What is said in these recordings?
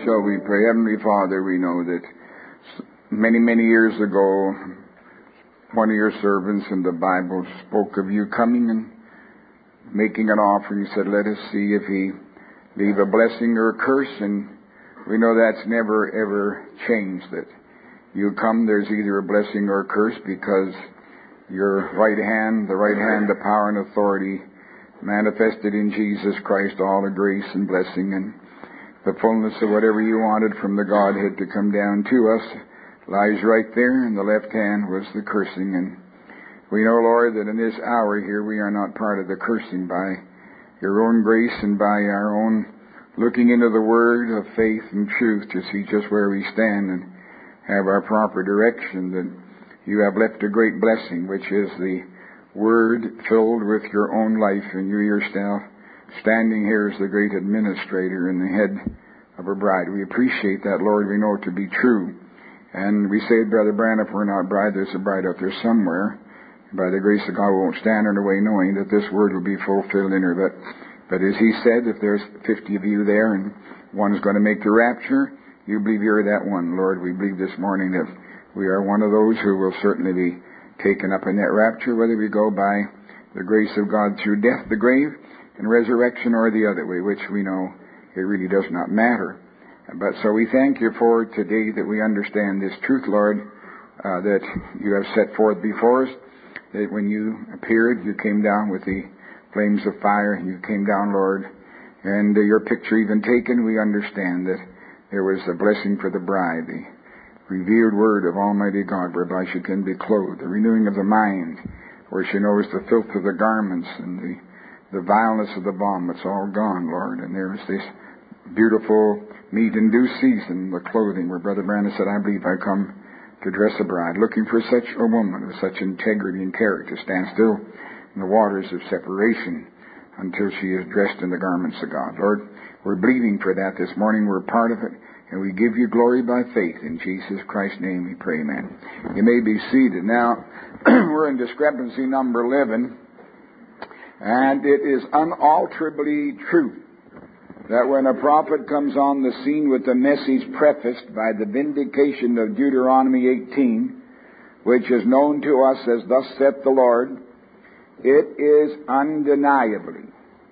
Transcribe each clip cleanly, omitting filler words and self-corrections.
shall we pray? Heavenly Father, we know that many, many years ago, one of your servants in the Bible spoke of you coming and making an offering. He said, let us see if he leave a blessing or a curse. And we know that's never, ever changed. That you come, there's either a blessing or a curse, because your right hand, the power and authority manifested in Jesus Christ, all the grace and blessing and the fullness of whatever you wanted from the Godhead to come down to us lies right there, and the left hand was the cursing. And we know, Lord, that in this hour here we are not part of the cursing by your own grace and by our own looking into the Word of faith and truth to see just where we stand and have our proper direction, that you have left a great blessing, which is the Word filled with your own life, and you yourself standing here as the great administrator and the head of a bride. We appreciate that, Lord. We know it to be true. And we say, Brother Branham, if we're not bride, there's a bride out there somewhere. By the grace of God, we won't stand in the way knowing that this word will be fulfilled in her. But as he said, if there's 50 of you there and one is going to make the rapture, you believe you're that one. Lord, we believe this morning that we are one of those who will certainly be taken up in that rapture, whether we go by the grace of God through death, the grave, and resurrection, or the other way, which we know it really does not matter. But so we thank you for today that we understand this truth, Lord, that you have set forth before us, that when you appeared, you came down with the flames of fire, you came down, Lord, and your picture even taken, we understand that there was a blessing for the bride, the revealed word of Almighty God, whereby she can be clothed, the renewing of the mind, where she knows the filth of the garments and the vileness of the bomb. It's all gone, Lord. And there's this beautiful meet in due season, the clothing, where Brother Branham said, I believe I come to dress a bride, looking for such a woman of such integrity and character, stand still in the waters of separation until she is dressed in the garments of God. Lord, we're believing for that this morning. We're part of it, and we give you glory by faith. In Jesus Christ's name we pray, amen. You may be seated. Now, we're in discrepancy number 11. And it is unalterably true that when a prophet comes on the scene with a message prefaced by the vindication of Deuteronomy 18, which is known to us as Thus saith the Lord, it is undeniably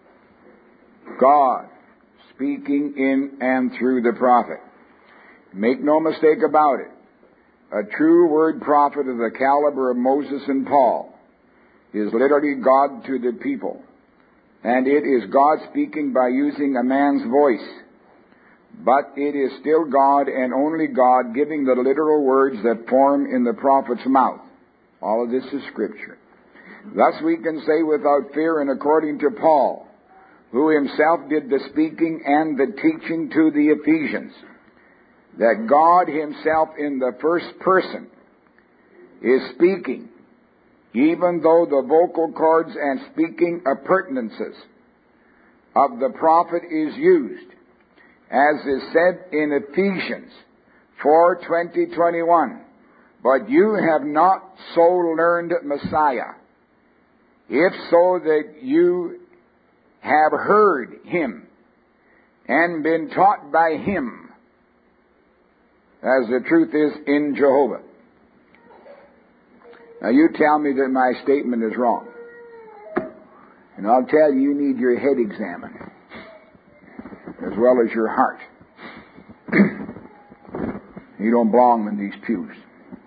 God speaking in and through the prophet. Make no mistake about it. A true word prophet of the caliber of Moses and Paul is literally God to the people. And it is God speaking by using a man's voice. But it is still God and only God giving the literal words that form in the prophet's mouth. All of this is Scripture. Thus we can say without fear, and according to Paul, who himself did the speaking and the teaching to the Ephesians, that God himself in the first person is speaking, even though the vocal cords and speaking appurtenances of the prophet is used, as is said in Ephesians 4:20-21. But you have not so learned Messiah, if so that you have heard him and been taught by him, as the truth is in Jehovah. Now you tell me that my statement is wrong. And I'll tell you, you need your head examined, as well as your heart. You don't belong in these pews.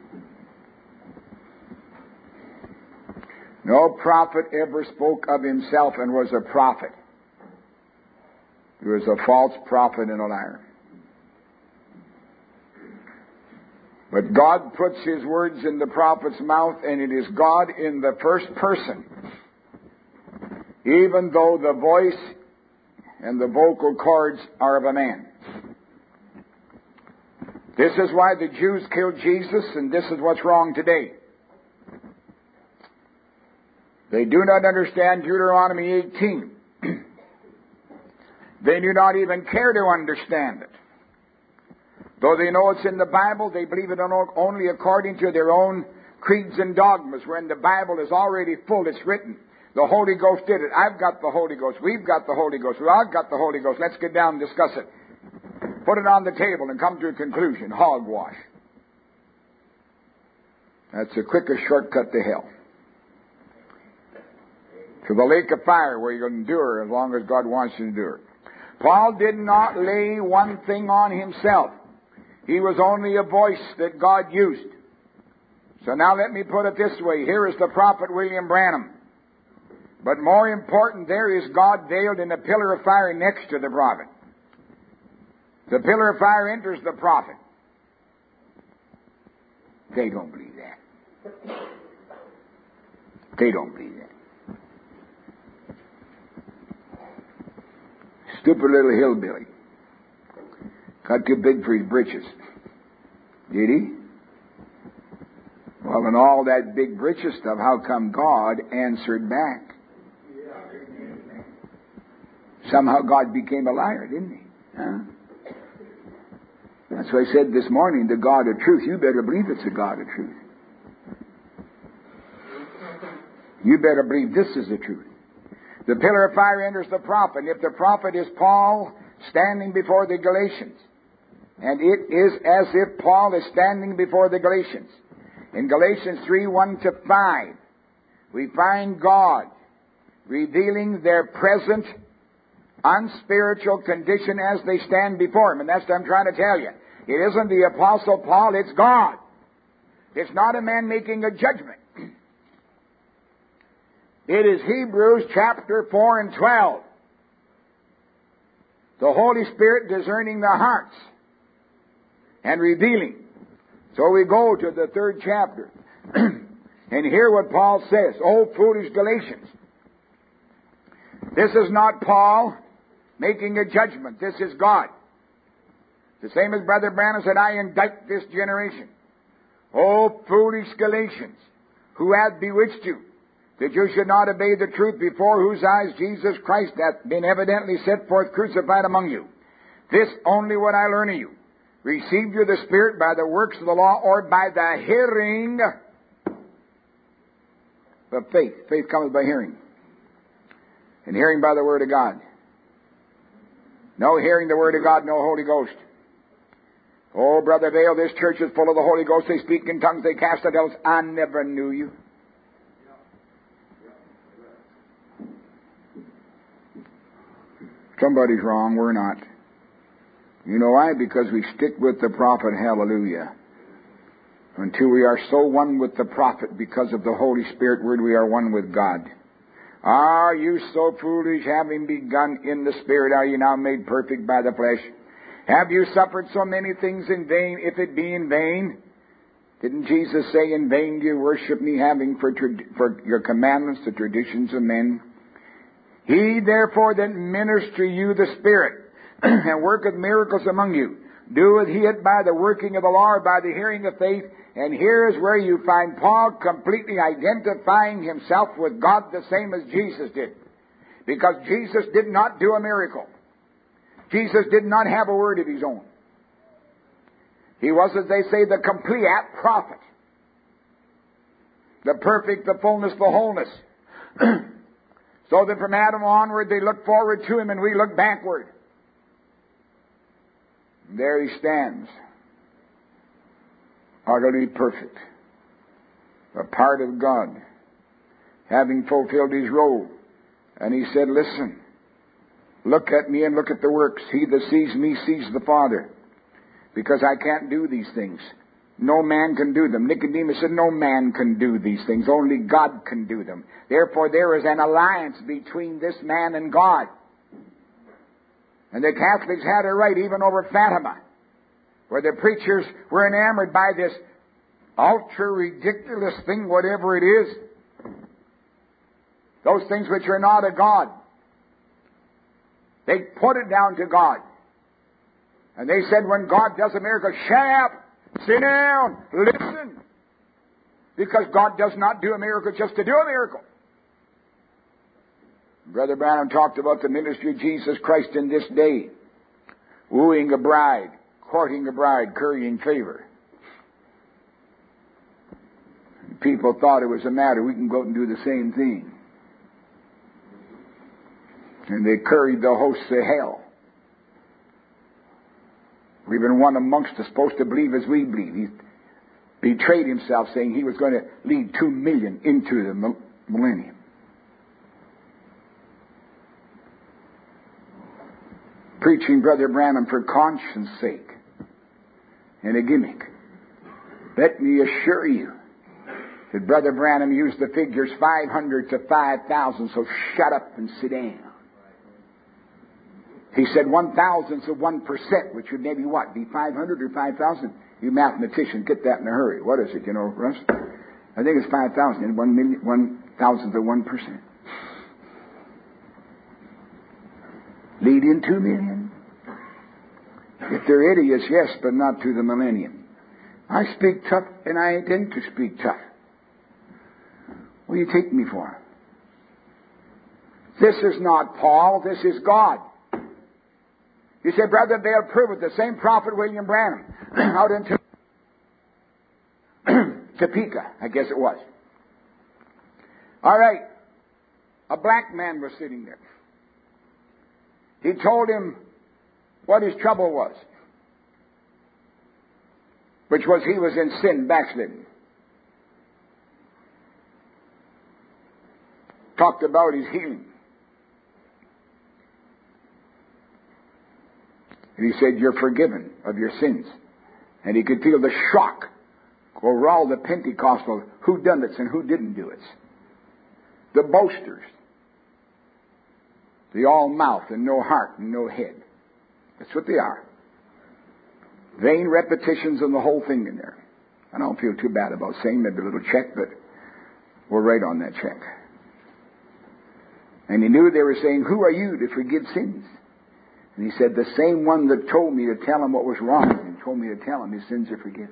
No prophet ever spoke of himself and was a prophet. He was a false prophet and a liar. But God puts his words in the prophet's mouth, and it is God in the first person, even though the voice and the vocal cords are of a man. This is why the Jews killed Jesus, and this is what's wrong today. They do not understand Deuteronomy 18. They do not even care to understand it. Though they know it's in the Bible, they believe it only according to their own creeds and dogmas, wherein the Bible is already full. It's written. The Holy Ghost did it. I've got the Holy Ghost. We've got the Holy Ghost. We all got the Holy Ghost. Let's get down and discuss it. put it on the table and come to a conclusion. Hogwash. That's the quickest shortcut to hell. To the lake of fire where you'll endure as long as God wants you to endure. Paul did not lay one thing on himself. He was only a voice that God used. So now let me put it this way. Here is the prophet William Branham. But more important, there is God veiled in a pillar of fire next to the prophet. The pillar of fire enters the prophet. They don't believe that. They don't believe that. Stupid little hillbilly. Got too big for his britches. Did he? Well, in all that big britches stuff, how come God answered back? Somehow God became a liar, didn't he? Huh? That's why I said this morning, the God of truth, you better believe it's the God of truth. You better believe this is the truth. The pillar of fire enters the prophet. And if the prophet is Paul standing before the Galatians, and it is as if Paul is standing before the Galatians. In Galatians 3:1-5, we find God revealing their present unspiritual condition as they stand before Him. And that's what I'm trying to tell you. It isn't the Apostle Paul, it's God. It's not a man making a judgment. It is Hebrews chapter 4 and 12. The Holy Spirit discerning the hearts and revealing. So we go to the 3rd chapter and hear what Paul says. Oh, foolish Galatians. This is not Paul making a judgment. This is God. The same as Brother Branham said, I indict this generation. Oh, foolish Galatians, who hath bewitched you, that you should not obey the truth, before whose eyes Jesus Christ hath been evidently set forth crucified among you. This only would I learn of you. Received you the Spirit by the works of the law, or by the hearing of faith? Faith comes by hearing. And hearing by the Word of God. No hearing the Word of God, no Holy Ghost. Oh, Brother Vale, this church is full of the Holy Ghost. They speak in tongues, they cast out devils. I never knew you. Somebody's wrong, we're not. You know why? Because we stick with the prophet, hallelujah. Until we are so one with the prophet because of the Holy Spirit, we are one with God. Are you so foolish, having begun in the Spirit, are you now made perfect by the flesh? Have you suffered so many things in vain, if it be in vain? Didn't Jesus say, in vain do you worship me, having for your commandments the traditions of men? He therefore that minister you the Spirit, and worketh miracles among you, doeth he it by the working of the law, or by the hearing of faith? And here is where you find Paul completely identifying himself with God the same as Jesus did. Because Jesus did not do a miracle. Jesus did not have a word of his own. He was, as they say, the complete prophet. The perfect, the fullness, the wholeness. So that from Adam onward they look forward to him and we look backward. And there he stands. Utterly perfect. A part of God. Having fulfilled his role. And he said, listen. Look at me and look at the works. He that sees me sees the Father. Because I can't do these things. No man can do them. Nicodemus said, no man can do these things. Only God can do them. Therefore, there is an alliance between this man and God. And the Catholics had it right even over Fatima, where the preachers were enamored by this ultra ridiculous thing, whatever it is. Those things which are not of God. They put it down to God. And they said when God does a miracle, shut up, sit down, listen. Because God does not do a miracle just to do a miracle. Brother Branham talked about the ministry of Jesus Christ in this day. Wooing a bride, courting a bride, currying favor. People thought it was a matter, we can go out and do the same thing. And they curried the hosts of hell. Even one amongst us supposed to believe as we believe. He betrayed himself saying he was going to lead 2 million into the millennium. Preaching Brother Branham for conscience sake and a gimmick. Let me assure you that Brother Branham used the figures 500 to 5,000, so shut up and sit down. He said 1,000ths of 1%, which would maybe what, be 500 or 5,000? You mathematicians, get that in a hurry. What is it, you know, Russ? I think it's 5,000 and 1,000th of 1%. Lead in 2 million? If they're idiots, yes, but not to the millennium. I speak tough, and I intend to speak tough. What do you take me for? This is not Paul, this is God. You say, Brother, they'll prove it. The same prophet William Branham out in Topeka, I guess it was. All right. A black man was sitting there. He told him what his trouble was, which was he was in sin, backslidden. Talked about his healing. And he said, you're forgiven of your sins. And he could feel the shock go over all the Pentecostal whodunits and who didn't do it. The boasters. The all mouth and no heart and no head. That's what they are. Vain repetitions and the whole thing in there. I don't feel too bad about saying maybe a little check, but we'll write on that check. And he knew they were saying, who are you to forgive sins? And he said, the same one that told me to tell him what was wrong and told me to tell him his sins are forgiven.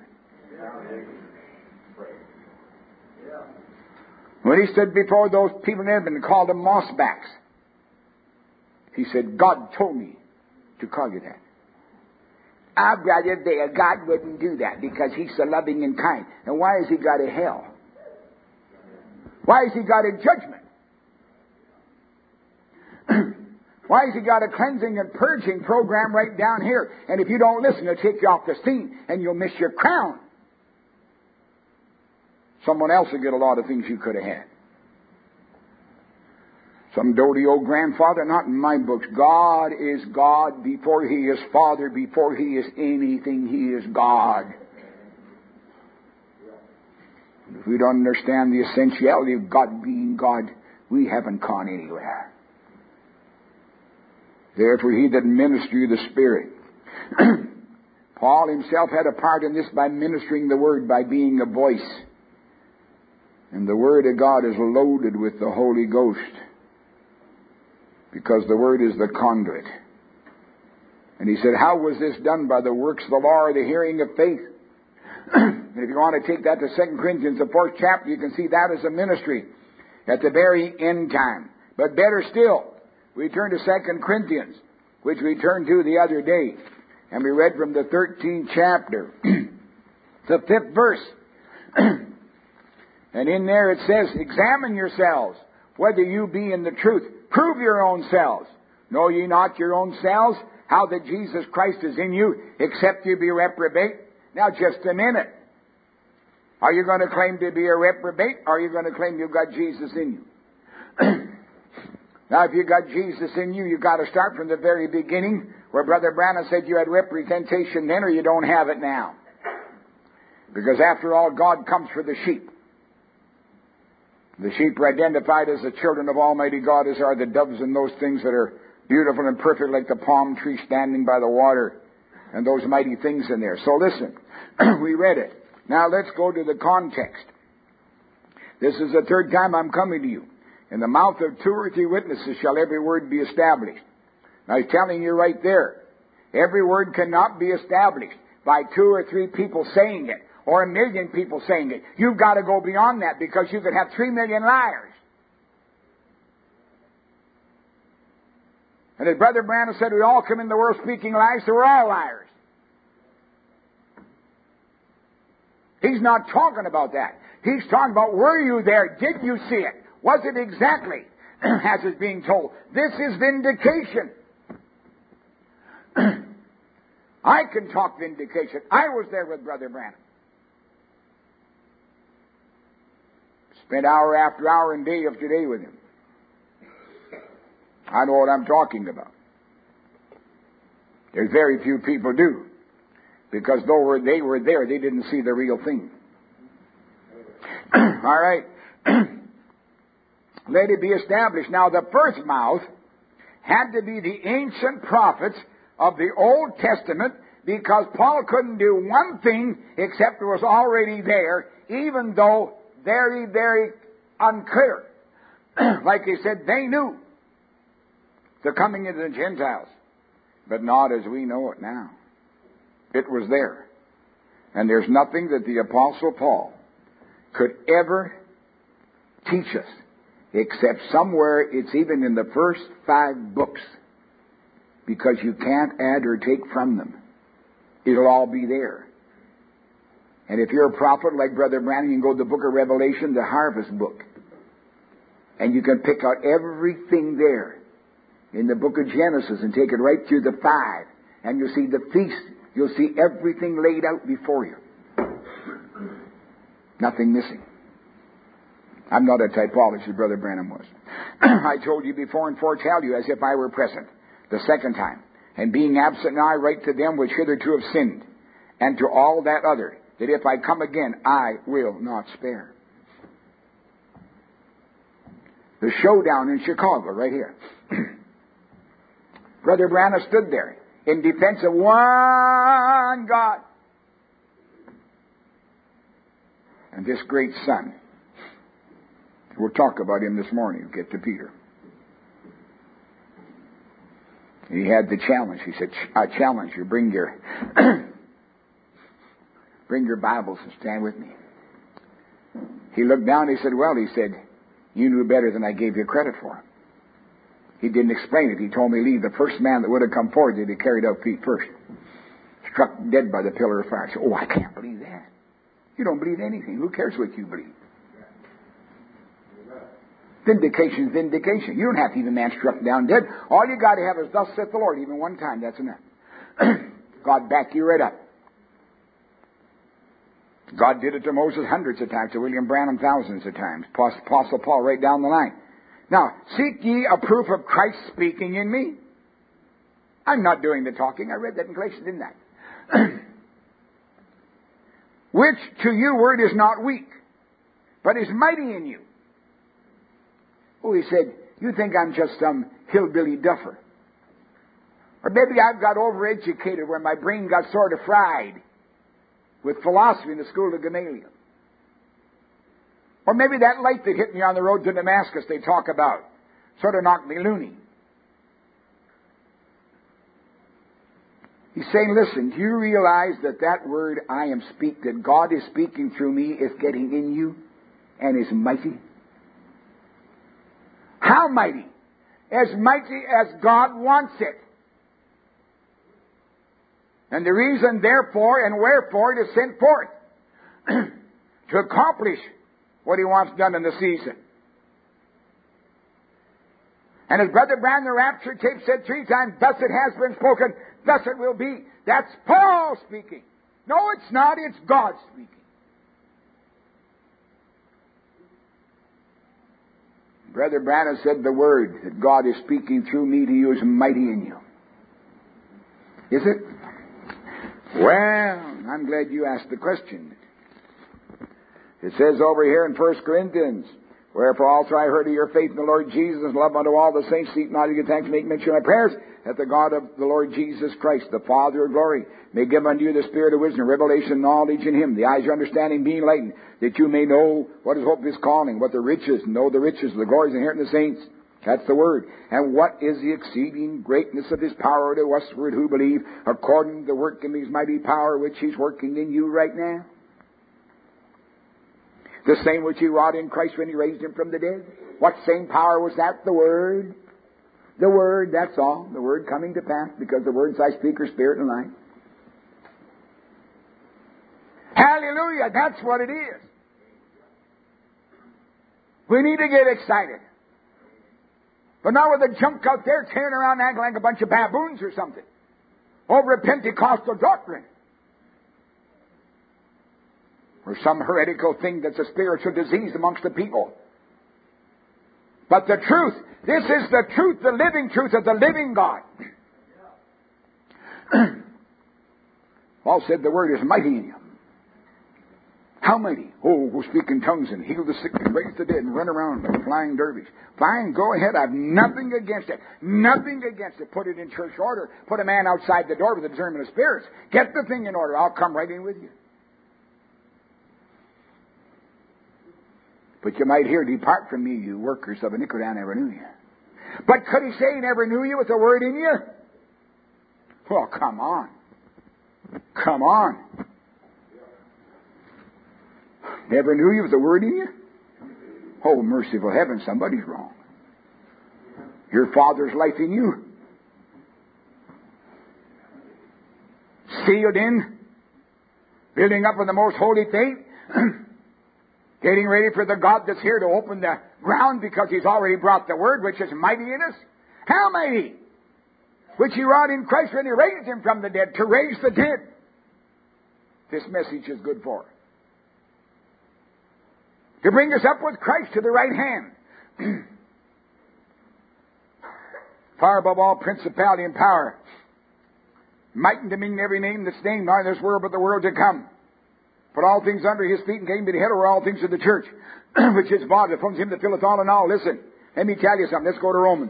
When he stood before those people in Edmonton and called them mossbacks, he said, God told me to call you that. Our brother there, God wouldn't do that because he's so loving and kind. And why has he got a hell? Why has he got a judgment? Why has he got a cleansing and purging program right down here? And if you don't listen, it'll take you off the scene and you'll miss your crown. Someone else will get a lot of things you could have had. Some doty old grandfather, not in my books. God is God before He is Father, before He is anything, He is God. If we don't understand the essentiality of God being God, we haven't gone anywhere. Therefore, he that ministers you the Spirit. Paul himself had a part in this by ministering the Word, by being a voice. And the Word of God is loaded with the Holy Ghost, because the Word is the conduit. And he said, how was this done? By the works of the law or the hearing of faith? And if you want to take that to 2 Corinthians, the 4th chapter, you can see that as a ministry at the very end time. But better still, we turn to 2 Corinthians, which we turned to the other day. And we read from the 13th chapter, the 5th verse. And in there it says, examine yourselves, whether you be in the truth. Prove your own selves. Know ye not your own selves, how that Jesus Christ is in you, except you be reprobate? Now just a minute. Are you going to claim to be a reprobate, or are you going to claim you've got Jesus in you? Now, if you got Jesus in you, you've got to start from the very beginning, where Brother Branham said you had representation then, or you don't have it now. Because after all, God comes for the sheep. The sheep are identified as the children of Almighty God, as are the doves and those things that are beautiful and perfect, like the palm tree standing by the water, and those mighty things in there. So listen, we read it. Now let's go to the context. This is the 3rd time I'm coming to you. In the mouth of 2 or 3 witnesses shall every word be established. Now he's telling you right there, every word cannot be established by 2 or 3 people saying it, or 1,000,000 people saying it. You've got to go beyond that, because you could have 3 million liars. And as Brother Branham said, we all come in the world speaking lies, so we're all liars. He's not talking about that. He's talking about, were you there? Did you see it? Was it exactly as is being told? This is vindication. I can talk vindication. I was there with Brother Branham. Spent hour after hour and day after day with him. I know what I'm talking about. There's very few people do. Because though they were there, they didn't see the real thing. All right. Let it be established. Now, the first mouth had to be the ancient prophets of the Old Testament, because Paul couldn't do one thing except it was already there, even though very, very unclear. Like he said, they knew the coming of the Gentiles, but not as we know it now. It was there. And there's nothing that the Apostle Paul could ever teach us, except somewhere it's even in the first 5 books, because you can't add or take from them. It'll all be there. And if you're a prophet like Brother Branham, you can go to the book of Revelation, the harvest book, and you can pick out everything there in the book of Genesis and take it right through the 5, and you'll see the feast. You'll see everything laid out before you. Nothing missing. I'm not a typologist, Brother Branham was. I told you before and foretell you as if I were present the second time. And being absent now, I write to them which hitherto have sinned, and to all that other, that if I come again, I will not spare. The showdown in Chicago, right here. Brother Branham stood there in defense of one God. And this great son, we'll talk about him this morning, we'll get to Peter. And he had the challenge. He said, I challenge you, bring your Bibles and stand with me. He looked down and he said, well, you knew better than I gave you credit for. He didn't explain it. He told me, leave the first man that would have come forward, they'd have carried out feet first. Struck dead by the pillar of fire. I said, oh, I can't believe that. You don't believe anything. Who cares what you believe? Vindication, vindication. You don't have to even man struck down dead. All you got to have is thus saith the Lord, even one time. That's enough. God back you right up. God did it to Moses hundreds of times, to William Branham thousands of times. Apostle Paul right down the line. Now, seek ye a proof of Christ speaking in me. I'm not doing the talking. I read that in Galatians, didn't I? Which to you word is not weak, but is mighty in you. Oh, he said, you think I'm just some hillbilly duffer. Or maybe I've got overeducated where my brain got sort of fried with philosophy in the school of Gamaliel. Or maybe that light that hit me on the road to Damascus they talk about sort of knocked me loony. He's saying, listen, do you realize that word that God is speaking through me is getting in you and is mighty? How mighty? As mighty as God wants it. And the reason, therefore, and wherefore it is sent forth to accomplish what He wants done in the season. And as Brother Branham, the rapture tape said 3 times, thus it has been spoken, thus it will be. That's Paul speaking. No, it's not. It's God speaking. Brother Branham said the word that God is speaking through me to you is mighty in you. Is it? Well, I'm glad you asked the question. It says over here in 1 Corinthians, wherefore also I heard of your faith in the Lord Jesus, and love unto all the saints, seek not to give thanks, make mention of my prayers, that the God of the Lord Jesus Christ, the Father of glory, may give unto you the spirit of wisdom, revelation, knowledge in Him, the eyes of your understanding being enlightened, that you may know what is hope of His calling, what the riches, know the riches of the glories inherent in the saints. That's the word. And what is the exceeding greatness of His power to usward who believe, according to the work of His mighty power, which He's working in you right now? The same which He wrought in Christ when He raised Him from the dead. What same power was that? The Word. The Word, that's all. The Word coming to pass, because the words I speak are spirit and life. Hallelujah, that's what it is. We need to get excited. But not with a junk out there tearing around acting like a bunch of baboons or something. over a Pentecostal doctrine, or some heretical thing that's a spiritual disease amongst the people. But the truth, this is the truth, the living truth of the living God. Paul said the word is mighty in you. How mighty? Oh, go speak in tongues and heal the sick and raise the dead and run around like a flying dervish. Fine, go ahead. I've nothing against it. Nothing against it. Put it in church order. Put a man outside the door with the discernment of spirits. Get the thing in order. I'll come right in with you. But you might hear, depart from me, you workers of iniquity, I never knew you. But could he say he never knew you with the word in you? Well, come on. Come on. Never knew you with the word in you? Oh, merciful heaven, somebody's wrong. Your Father's life in you. Sealed in. Building up in the most holy faith. Getting ready for the God that's here to open the ground because He's already brought the word which is mighty in us. How mighty? Which He wrought in Christ when He raised Him from the dead, to raise the dead. This message is good for us. To bring us up with Christ to the right hand. Far above all principality and power. Might and dominion every name that's named, not in this world but the world to come. Put all things under His feet and gave Him to the head over all things to the church, which is body, from Him that filleth all in all. Listen, let me tell you something. Let's go to Romans.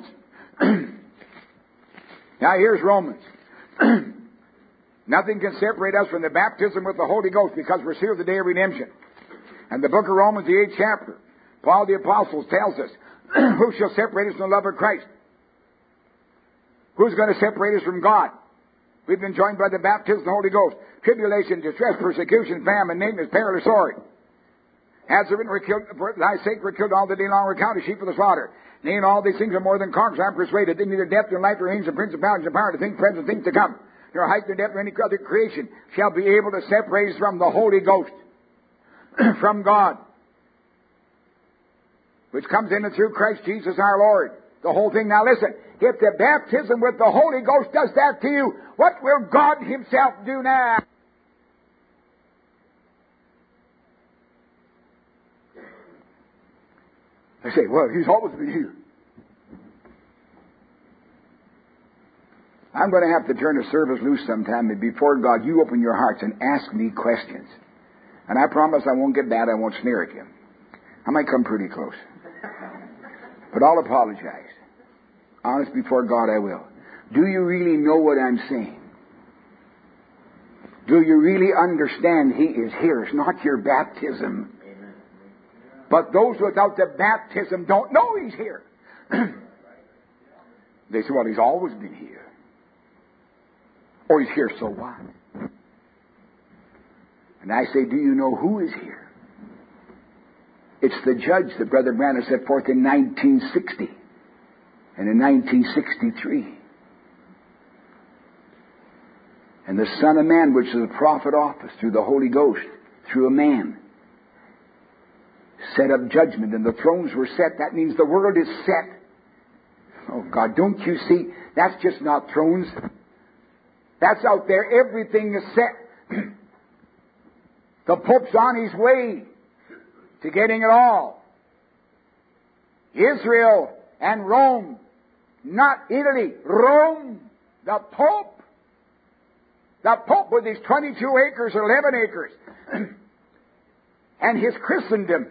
Now here's Romans. Nothing can separate us from the baptism with the Holy Ghost because we're sealed the day of redemption. And the book of Romans, the 8th chapter, Paul the Apostle tells us, who shall separate us from the love of Christ? Who's going to separate us from God? We've been joined by the baptism of the Holy Ghost. Tribulation, distress, persecution, famine, nakedness, peril, or sword. As the written, for thy sake we're killed all the day long, we're counted sheep for the slaughter. Nay, in all these things are more than conquerors. I'm persuaded that neither death nor life nor angels, principalities, and power, the things present, things to come, nor height nor depth nor any other creation shall be able to separate us from the Holy Ghost, from God, which comes in and through Christ Jesus our Lord. The whole thing. Now listen, if the baptism with the Holy Ghost does that to you, what will God Himself do now? I say, well, He's always been here. I'm going to have to turn the service loose sometime, and before God, you open your hearts and ask me questions. And I promise I won't get bad, I won't sneer at you. I might come pretty close. But I'll apologize. Honest before God, I will. Do you really know what I'm saying? Do you really understand He is here? It's not your baptism. Amen. But those without the baptism don't know He's here. They say, well, He's always been here. Or He's here, so what? And I say, do you know who is here? It's the judge that Brother Branham set forth in 1960 and in 1963. And the Son of Man, which is the prophet office through the Holy Ghost, through a man, set up judgment, and the thrones were set. That means the world is set. Oh God, don't you see? That's just not thrones. That's out there. Everything is set. The Pope's on his way to getting it all. Israel and Rome, not Italy, Rome, the Pope. The Pope with his 22 acres or 11 acres and his Christendom,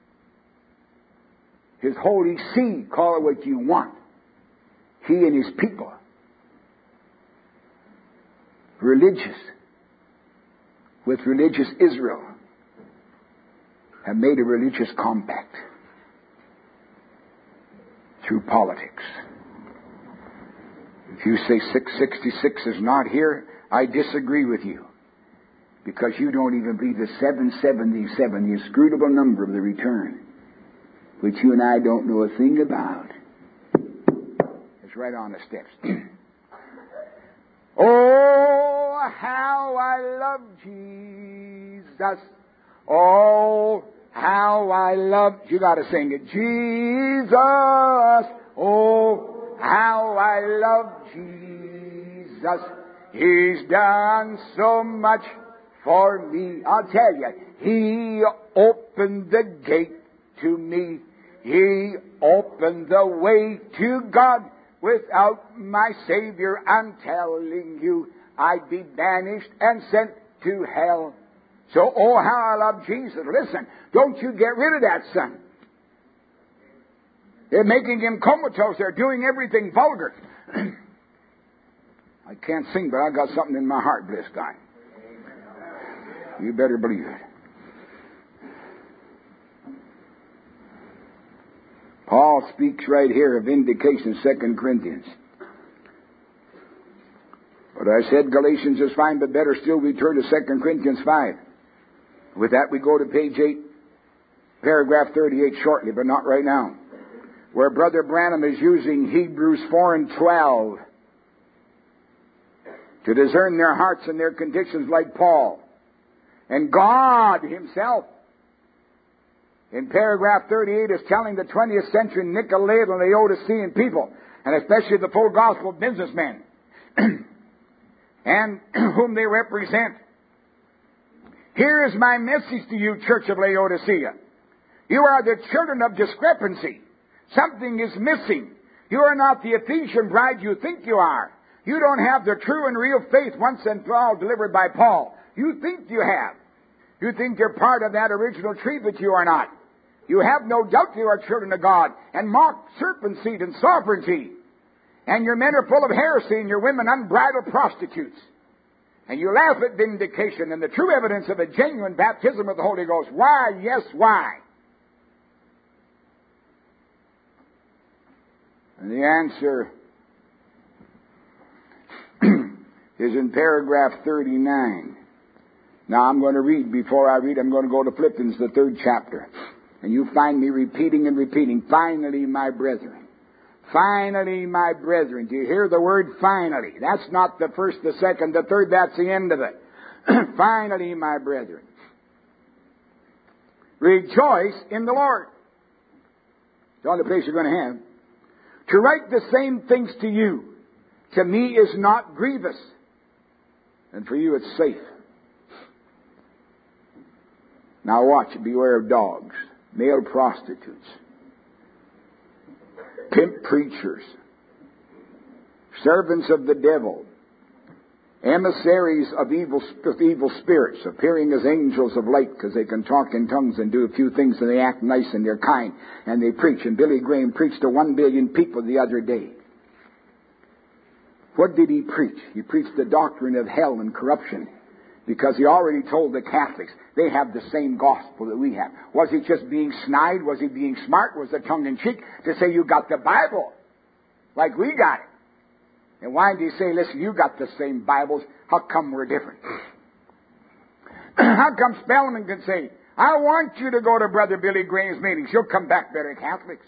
his Holy See, call it what you want. He and his people, religious, with religious Israel, have made a religious compact through politics. If you say 666 is not here, I disagree with you, because you don't even believe the 777, the inscrutable number of the return, which you and I don't know a thing about. It's right on the steps. Oh, how I love Jesus. Oh, how I love... You got to sing it. Jesus. Oh, how I love Jesus. He's done so much for me. I'll tell you, He opened the gate to me. He opened the way to God. Without my Savior, I'm telling you, I'd be banished and sent to hell. So, oh, how I love Jesus. Listen, don't you get rid of that son. They're making him comatose. They're doing everything vulgar. I can't sing, but I got something in my heart this time. You better believe it. Paul speaks right here of vindication, 2 Corinthians. But I said Galatians is fine, but better still we turn to 2 Corinthians 5. With that we go to page 8, paragraph 38 shortly, but not right now. Where Brother Branham is using Hebrews 4 and 12 to discern their hearts and their conditions like Paul. And God Himself, in paragraph 38, is telling the 20th century Nicolaitan and Laodicean people, and especially the full gospel businessmen, and whom they represent. Here is my message to you, Church of Laodicea. You are the children of discrepancy. Something is missing. You are not the Ephesian bride you think you are. You don't have the true and real faith once and for all delivered by Paul. You think you have. You think you're part of that original tree, but you are not. You have no doubt you are children of God and mock serpent seed and sovereignty. And your men are full of heresy and your women unbridled prostitutes. And you laugh at vindication and the true evidence of a genuine baptism of the Holy Ghost. Why? Yes, why? And the answer is in paragraph 39. Now I'm going to read. Before I read, I'm going to go to Philippians, the 3rd chapter. And you find me repeating and repeating. Finally, my brethren. Finally, my brethren. Do you hear the word finally? That's not the first, the second, the third. That's the end of it. Finally, my brethren. Rejoice in the Lord. It's the only place you're going to have. To write the same things to you, to me is not grievous. And for you it's safe. Now watch, beware of dogs, male prostitutes, pimp preachers, servants of the devil, emissaries of evil spirits, appearing as angels of light because they can talk in tongues and do a few things and they act nice and they're kind and they preach. And Billy Graham preached to 1 billion people the other day. What did he preach? He preached the doctrine of hell and corruption because he already told the Catholics they have the same gospel that we have. Was he just being snide? Was he being smart? Was it tongue-in-cheek to say you got the Bible like we got it? And why did he say, listen, you got the same Bibles, how come we're different? How come Spellman can say, I want you to go to Brother Billy Graham's meetings, you'll come back better Catholics?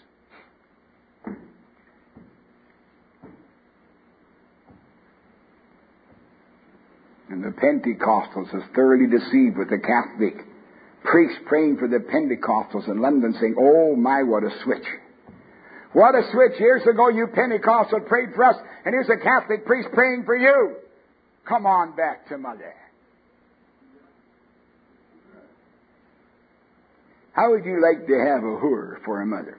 And the Pentecostals is thoroughly deceived with the Catholic priests praying for the Pentecostals in London saying, oh my, what a switch. What a switch. Years ago you Pentecostal prayed for us, and here's a Catholic priest praying for you. Come on back to Mother. How would you like to have a whore for a mother?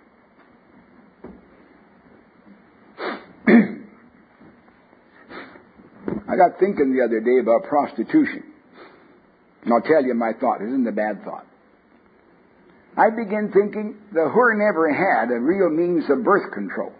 I got thinking the other day about prostitution. And I'll tell you my thought. It isn't a bad thought. I began thinking the whore never had a real means of birth control.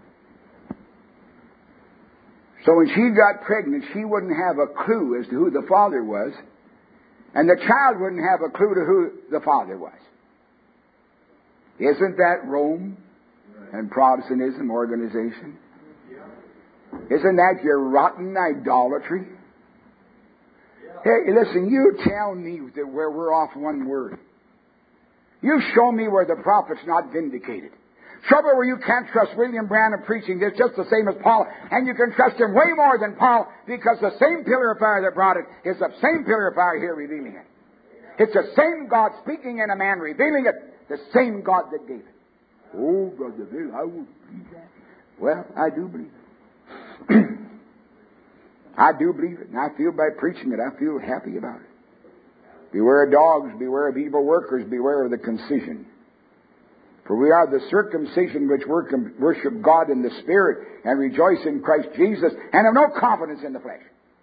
So when she got pregnant, she wouldn't have a clue as to who the father was, and the child wouldn't have a clue to who the father was. Isn't that Rome and Protestantism organization? Isn't that your rotten idolatry? Hey, listen, you tell me that where we're off one word. You show me where the prophet's not vindicated. Show me where you can't trust William Branham preaching this just the same as Paul, and you can trust him way more than Paul because the same pillar of fire that brought it is the same pillar of fire here revealing it. It's the same God speaking in a man revealing it, the same God that gave it. Oh, Brother Bill, I won't believe that. Well, I do believe it. I do believe it, and I feel by preaching it, I feel happy about it. Beware of dogs, beware of evil workers, beware of the concision. For we are the circumcision which worship God in the Spirit and rejoice in Christ Jesus and have no confidence in the flesh.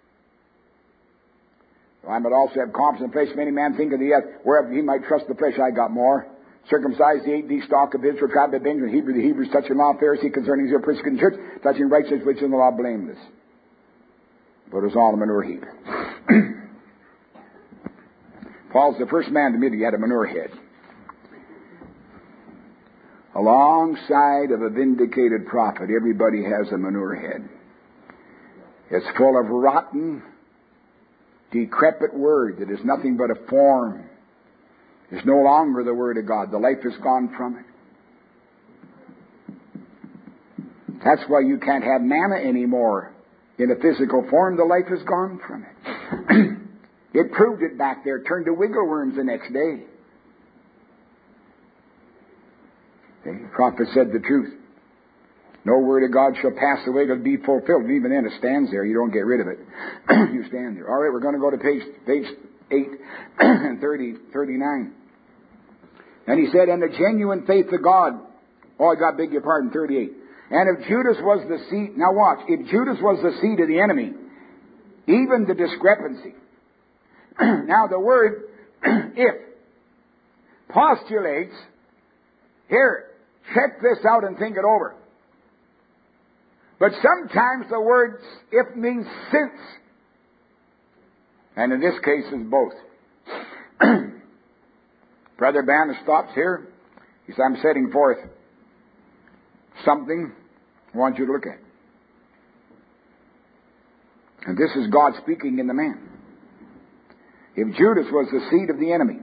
So I might also have confidence in the flesh. Many men think of the earth, wherever he might trust the flesh, I got more. Circumcised the 8th stock of Israel, tribe of Benjamin, Hebrew, the Hebrews, touching law, Pharisee, concerning your persecuted church, touching righteousness, which in the law blameless. But it was all a manure heap. Paul's the first man to admit he had a manure head. Alongside of a vindicated prophet, everybody has a manure head. It's full of rotten, decrepit word that is nothing but a form. It's no longer the Word of God. The life is gone from it. That's why you can't have manna anymore in a physical form. The life is gone from it. It proved it back there. Turned to wiggle worms the next day. The prophet said the truth. No word of God shall pass away till it be fulfilled. Even then it stands there. You don't get rid of it. You stand there. All right, we're going to go to page 8 and 39. And he said, and the genuine faith of God. Oh, I beg your pardon, 38. And if Judas was the seed, now watch, if Judas was the seed of the enemy, even the discrepancy. Now the word if postulates, here, check this out and think it over. But sometimes the word if means since. And in this case is both. Brother Banner stops here. He says, I'm setting forth something I want you to look at. And this is God speaking in the man. If Judas was the seed of the enemy,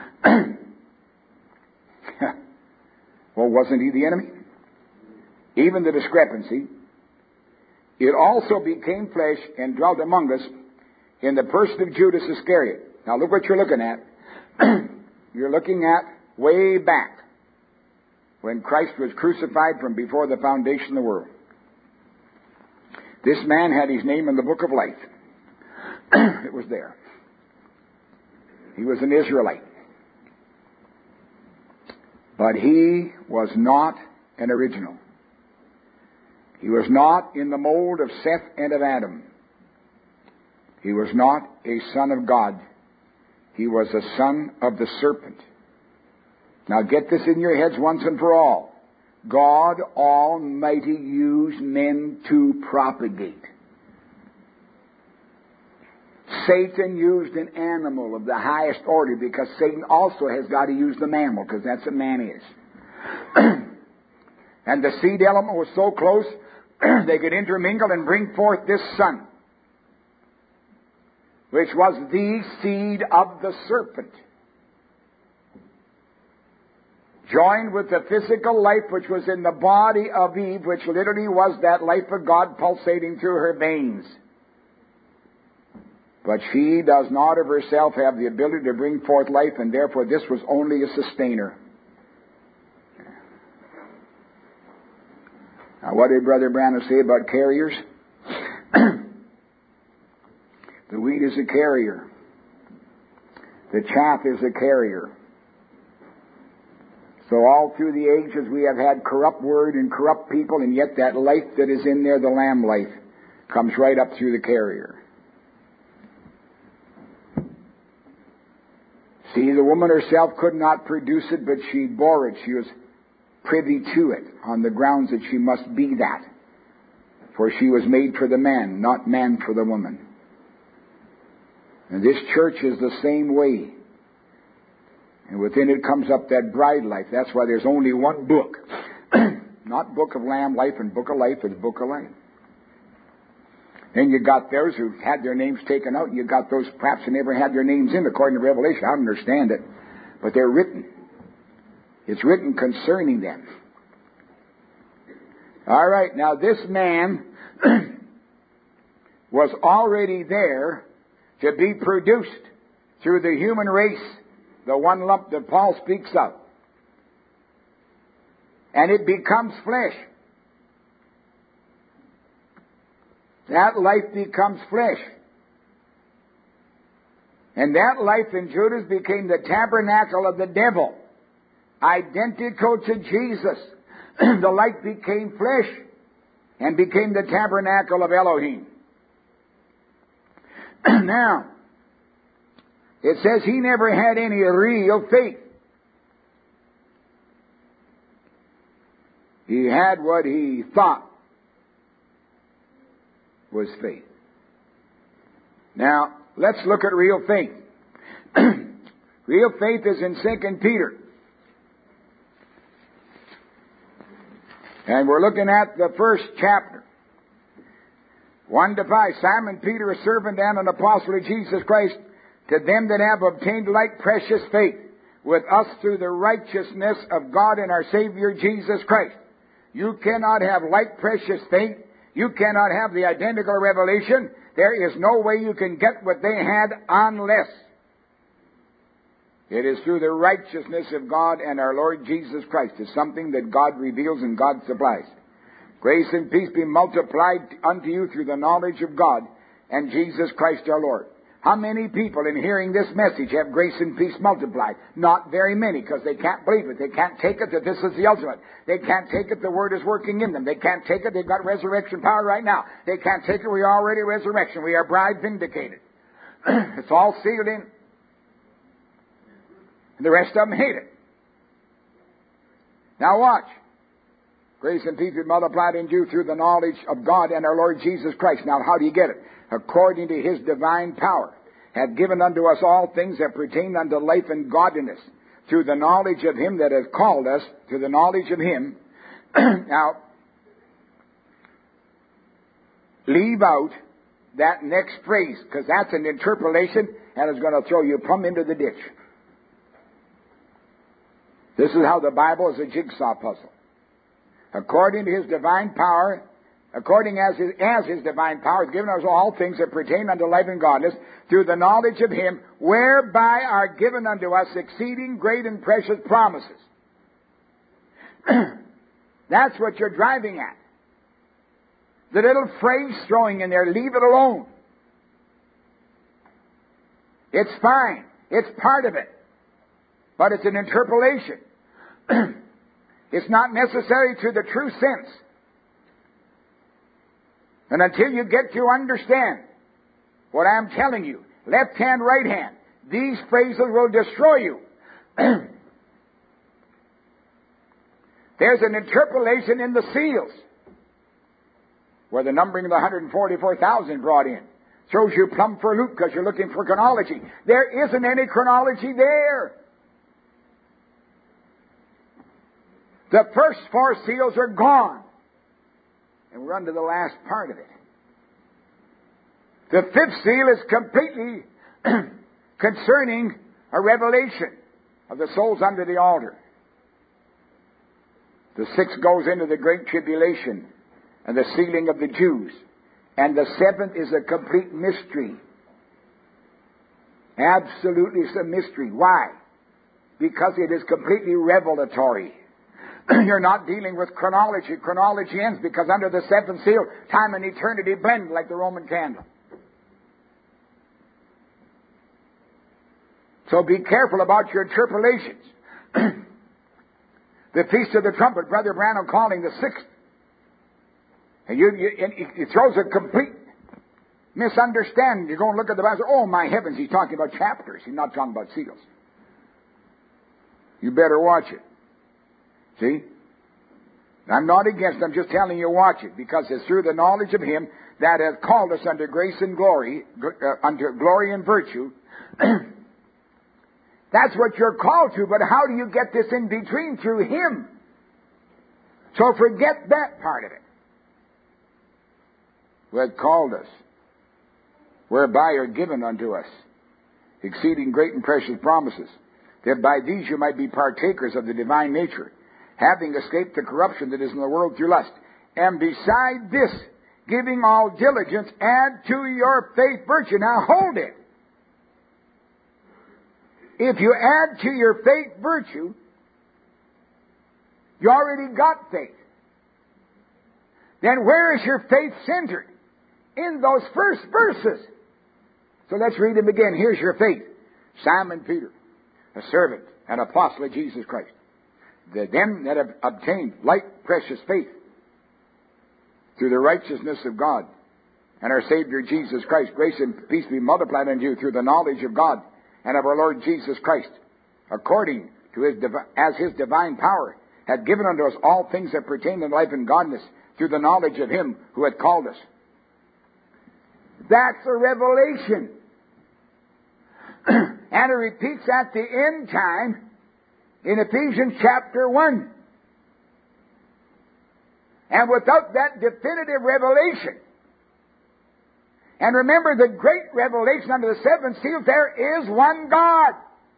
well, wasn't he the enemy? Even the discrepancy, it also became flesh and dwelt among us in the person of Judas Iscariot. Now look what you're looking at. You're looking at way back when Christ was crucified from before the foundation of the world. This man had his name in the book of life. It was there. He was an Israelite. But he was not an original. He was not in the mold of Seth and of Adam. He was not a son of God. He was a son of the serpent. Now get this in your heads once and for all. God Almighty used men to propagate. Satan used an animal of the highest order because Satan also has got to use the mammal because that's what man is. And the seed element was so close they could intermingle and bring forth this son, which was the seed of the serpent, joined with the physical life which was in the body of Eve, which literally was that life of God pulsating through her veins. But she does not of herself have the ability to bring forth life, and therefore this was only a sustainer. Now what did Brother Branham say about carriers? The wheat is a carrier. The chaff is a carrier. So all through the ages we have had corrupt word and corrupt people, and yet that life that is in there, the lamb life, comes right up through the carrier. See, the woman herself could not produce it, but she bore it. She was privy to it on the grounds that she must be that. For she was made for the man, not man for the woman. And this church is the same way. And within it comes up that bride life. That's why there's only one book. Not Book of Lamb Life and Book of Life, it's Book of Life. Then you got those who had their names taken out, and you got those perhaps who never had their names in, according to Revelation. I don't understand it. But they're written. It's written concerning them. All right, now this man was already there to be produced through the human race, the one lump that Paul speaks of. And it becomes flesh. that life becomes flesh. And that life in Judas became the tabernacle of the devil, identical to Jesus. The life became flesh and became the tabernacle of Elohim. Now, it says he never had any real faith. He had what he thought was faith. Now, let's look at real faith. Real faith is in 2 Peter. And we're looking at the first chapter. 1 to 5. Simon Peter, a servant and an apostle of Jesus Christ, to them that have obtained like precious faith with us through the righteousness of God and our Savior Jesus Christ. You cannot have like precious faith. You cannot have the identical revelation. There is no way you can get what they had unless it is through the righteousness of God and our Lord Jesus Christ. It's something that God reveals and God supplies. Grace and peace be multiplied unto you through the knowledge of God and Jesus Christ our Lord. How many people in hearing this message have grace and peace multiplied? Not very many, because they can't believe it. They can't take it that this is the ultimate. They can't take it the Word is working in them. They can't take it they've got resurrection power right now. They can't take it we are already resurrection. We are bride vindicated. It's all sealed in. And the rest of them hate it. Now watch. Grace and peace be multiplied in you through the knowledge of God and our Lord Jesus Christ. Now how do you get it? According to His divine power, hath given unto us all things that pertain unto life and godliness, through the knowledge of Him that hath called us, through the knowledge of Him. Now, leave out that next phrase, because that's an interpolation, and it's going to throw you plumb into the ditch. This is how the Bible is a jigsaw puzzle. According to His divine power, according as His divine power has given us all things that pertain unto life and godliness, through the knowledge of Him, whereby are given unto us exceeding great and precious promises. That's what you're driving at. The little phrase throwing in there, leave it alone. It's fine. It's part of it. But it's an interpolation. It's not necessary to the true sense. And until you get to understand what I'm telling you, left hand, right hand, these phrases will destroy you. There's an interpolation in the seals, where the numbering of the 144,000 brought in. Throws you plumb for a loop because you're looking for chronology. There isn't any chronology there. The first 4 seals are gone. And we're on to the last part of it. The 5th seal is completely concerning a revelation of the souls under the altar. The 6th goes into the great tribulation and the sealing of the Jews. And the 7th is a complete mystery. Absolutely, it's a mystery. Why? Because it is completely revelatory. You're not dealing with chronology. Chronology ends because under the 7th seal, time and eternity blend like the Roman candle. So be careful about your interpolations. The Feast of the Trumpet, Brother Branham calling the 6th. And it throws a complete misunderstanding. You go and look at the Bible and say, oh my heavens, he's talking about chapters. He's not talking about seals. You better watch it. See? I'm not against it. I'm just telling you watch it. Because it's through the knowledge of Him that hath called us unto grace and glory, unto glory and virtue. That's what you're called to. But how do you get this in between? Through Him. So forget that part of it. Who hath called us, whereby are given unto us exceeding great and precious promises, that by these you might be partakers of the divine nature, having escaped the corruption that is in the world through lust. And beside this, giving all diligence, add to your faith virtue. Now hold it. If you add to your faith virtue, you already got faith. Then where is your faith centered? in those first verses. So let's read them again. Here's your faith. Simon Peter, a servant and apostle of Jesus Christ. Them that have obtained like precious faith through the righteousness of God and our Savior Jesus Christ, grace and peace be multiplied unto you through the knowledge of God and of our Lord Jesus Christ, according to as His divine power hath given unto us all things that pertain to life and godliness, through the knowledge of Him who hath called us. That's a revelation. And it repeats at the end time in Ephesians chapter 1. And without that definitive revelation, and remember the great revelation under the seven seals, there is one God.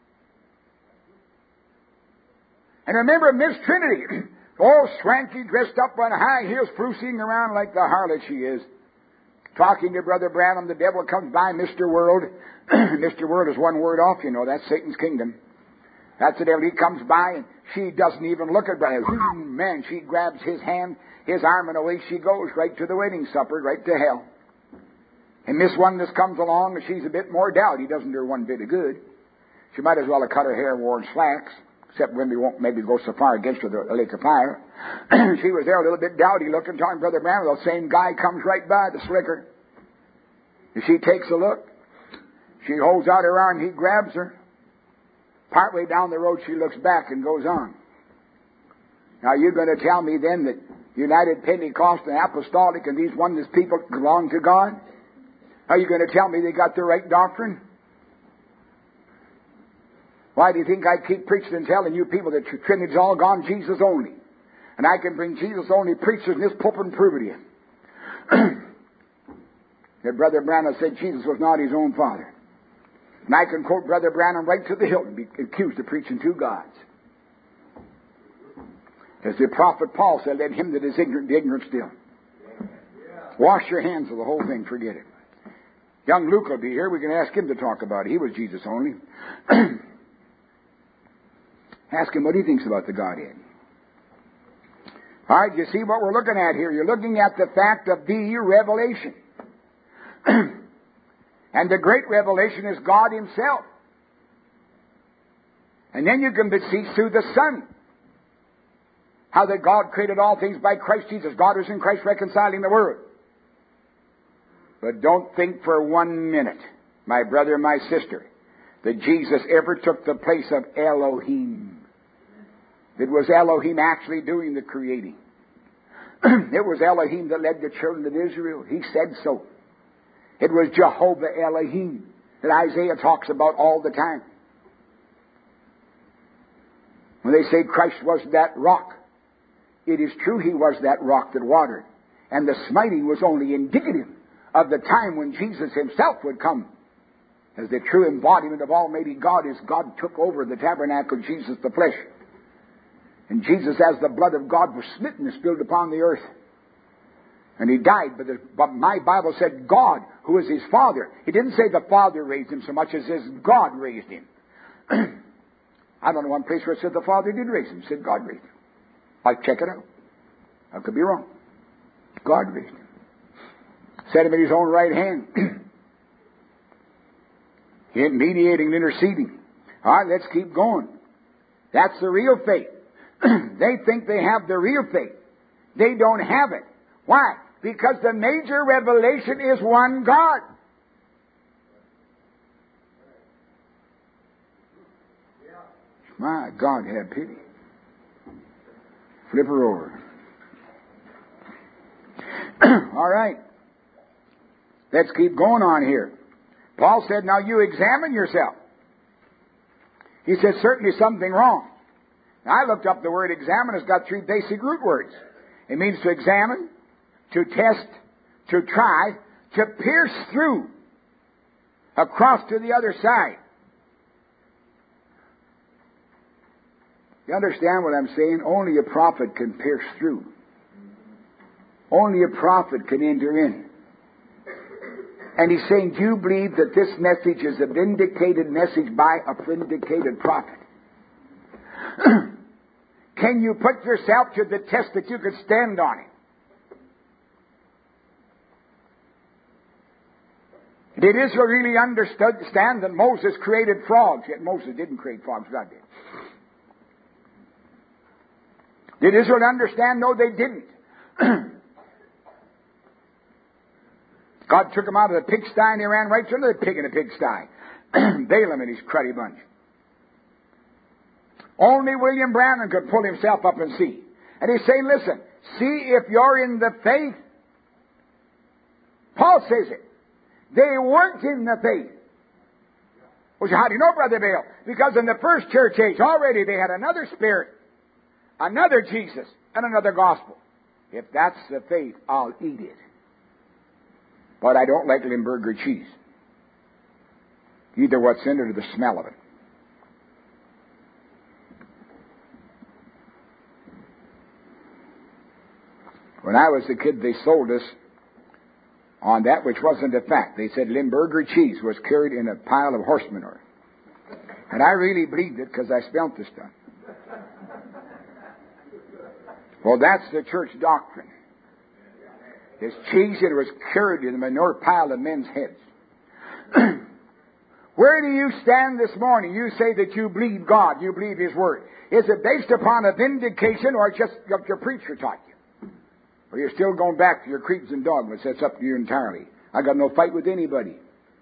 And remember Miss Trinity, oh, swanky, dressed up on high heels, froocing around like the harlot she is, talking to Brother Branham. The devil comes by, Mr. World. Mr. World is one word off, you know. That's Satan's kingdom. That's the devil. He comes by and she doesn't even look at Branham. Man, she grabs his hand, his arm, and away she goes, right to the wedding supper, right to hell. And Miss Oneness comes along and she's a bit more doubt. He doesn't do her one bit of good. She might as well have cut her hair and worn slacks, except women won't maybe go so far against her, the lake of fire. She was there a little bit dowdy looking, talking to Brother Branham. The same guy comes right by, the slicker. And she takes a look. She holds out her arm. He grabs her. Partway down the road, she looks back and goes on. Now, you're going to tell me then that United Pentecostal and Apostolic and these oneness people belong to God? Are you going to tell me they got the right doctrine? Why do you think I keep preaching and telling you people that Trinity's all gone Jesus only? And I can bring Jesus only preachers in this pulpit and prove it to you. That Brother Branham said Jesus was not his own father. And I can quote Brother Branham right to the hilt and be accused of preaching two gods. As the prophet Paul said, let him that is ignorant be ignorant still. Wash your hands of the whole thing, forget it. Young Luke will be here. We can ask him to talk about it. He was Jesus only. Ask him what he thinks about the Godhead. All right, you see what we're looking at here? You're looking at the fact of the revelation. And the great revelation is God Himself. And then you can see through the Son how that God created all things by Christ Jesus. God was in Christ reconciling the world. But don't think for 1 minute, my brother, my sister, that Jesus ever took the place of Elohim. It was Elohim actually doing the creating. It was Elohim that led the children of Israel. He said so. It was Jehovah Elohim that Isaiah talks about all the time. When they say Christ was that rock, it is true He was that rock that watered. And the smiting was only indicative of the time when Jesus Himself would come as the true embodiment of Almighty God, as God took over the tabernacle of Jesus the flesh. And Jesus, as the blood of God, was smitten and spilled upon the earth. And He died, but my Bible said God, who is His Father. It didn't say the Father raised Him so much as it says God raised Him. I don't know one place where it said the Father did raise Him. It said God raised Him. I'll check it out. I could be wrong. God raised Him. Set Him at His own right hand. Mediating and interceding. All right, let's keep going. That's the real faith. They think they have the real faith. They don't have it. Why? Because the major revelation is one God. My God, have pity. Flip her over. All right. Let's keep going on here. Paul said, now you examine yourself. He said, certainly something wrong. Now, I looked up the word examine. It's got 3 basic root words. It means to examine, to test, to try, to pierce through, across to the other side. You understand what I'm saying? Only a prophet can pierce through. Only a prophet can enter in. And he's saying, do you believe that this message is a vindicated message by a vindicated prophet? Can you put yourself to the test that you could stand on it? Did Israel really understand that Moses created frogs? Yet Moses didn't create frogs, God did. Did Israel understand? No, they didn't. God took them out of the pigsty and they ran right to another pig in the pigsty. Balaam and his cruddy bunch. Only William Branham could pull himself up and see. And he's saying, listen, see if you're in the faith. Paul says it. They weren't in the faith. Well, how do you know, Brother Bale? Because in the first church age, already they had another spirit, another Jesus, and another gospel. If that's the faith, I'll eat it. But I don't like Limburger cheese. Either what's in it or the smell of it. When I was a kid, they sold us on that which wasn't a fact. They said Limburger cheese was carried in a pile of horse manure. And I really believed it because I smelt the stuff. Well, that's the church doctrine. This cheese, it was carried in the manure pile of men's heads. Where do you stand this morning? You say that you believe God, you believe His Word. Is it based upon a vindication or just what your preacher taught you? Or you're still going back to your creeds and dogmas? That's up to you entirely. I got no fight with anybody.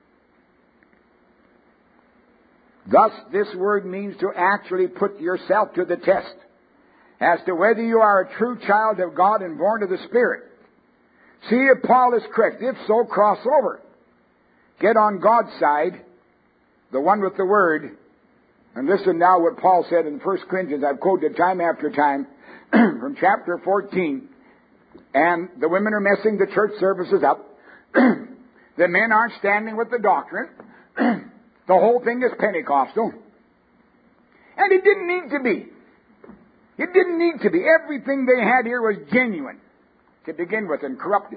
Thus, this word means to actually put yourself to the test as to whether you are a true child of God and born of the Spirit. See if Paul is correct. If so, cross over. Get on God's side, the one with the Word, and listen now what Paul said in 1 Corinthians. I've quoted time after time from chapter 14. And the women are messing the church services up. The men aren't standing with the doctrine. The whole thing is Pentecostal. And it didn't need to be. It didn't need to be. Everything they had here was genuine to begin with and corrupted.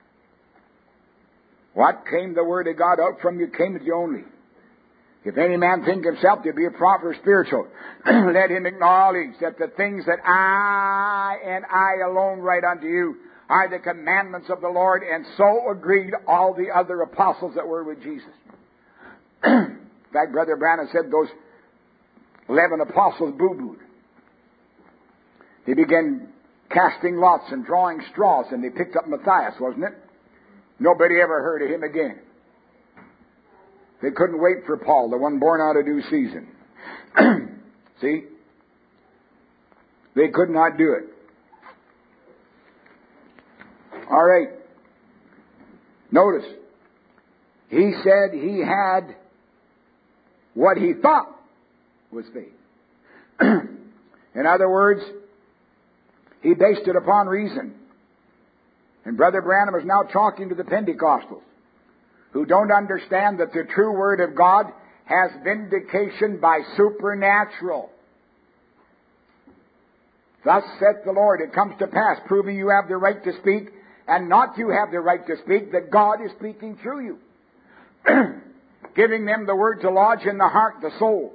What came the Word of God out from you came to you only. If any man think himself to be a prophet or spiritual, let him acknowledge that the things that I and I alone write unto you are the commandments of the Lord, and so agreed all the other apostles that were with Jesus. In fact, Brother Branham said those 11 apostles boo-booed. They began casting lots and drawing straws, and they picked up Matthias, wasn't it? Nobody ever heard of him again. They couldn't wait for Paul, the one born out of due season. See? They could not do it. All right. Notice. He said he had what he thought was faith. In other words, he based it upon reason. And Brother Branham is now talking to the Pentecostals, who don't understand that the true Word of God has vindication by supernatural. Thus saith the Lord, it comes to pass, proving you have the right to speak, and not you have the right to speak, that God is speaking through you. Giving them the Word to lodge in the heart, the soul.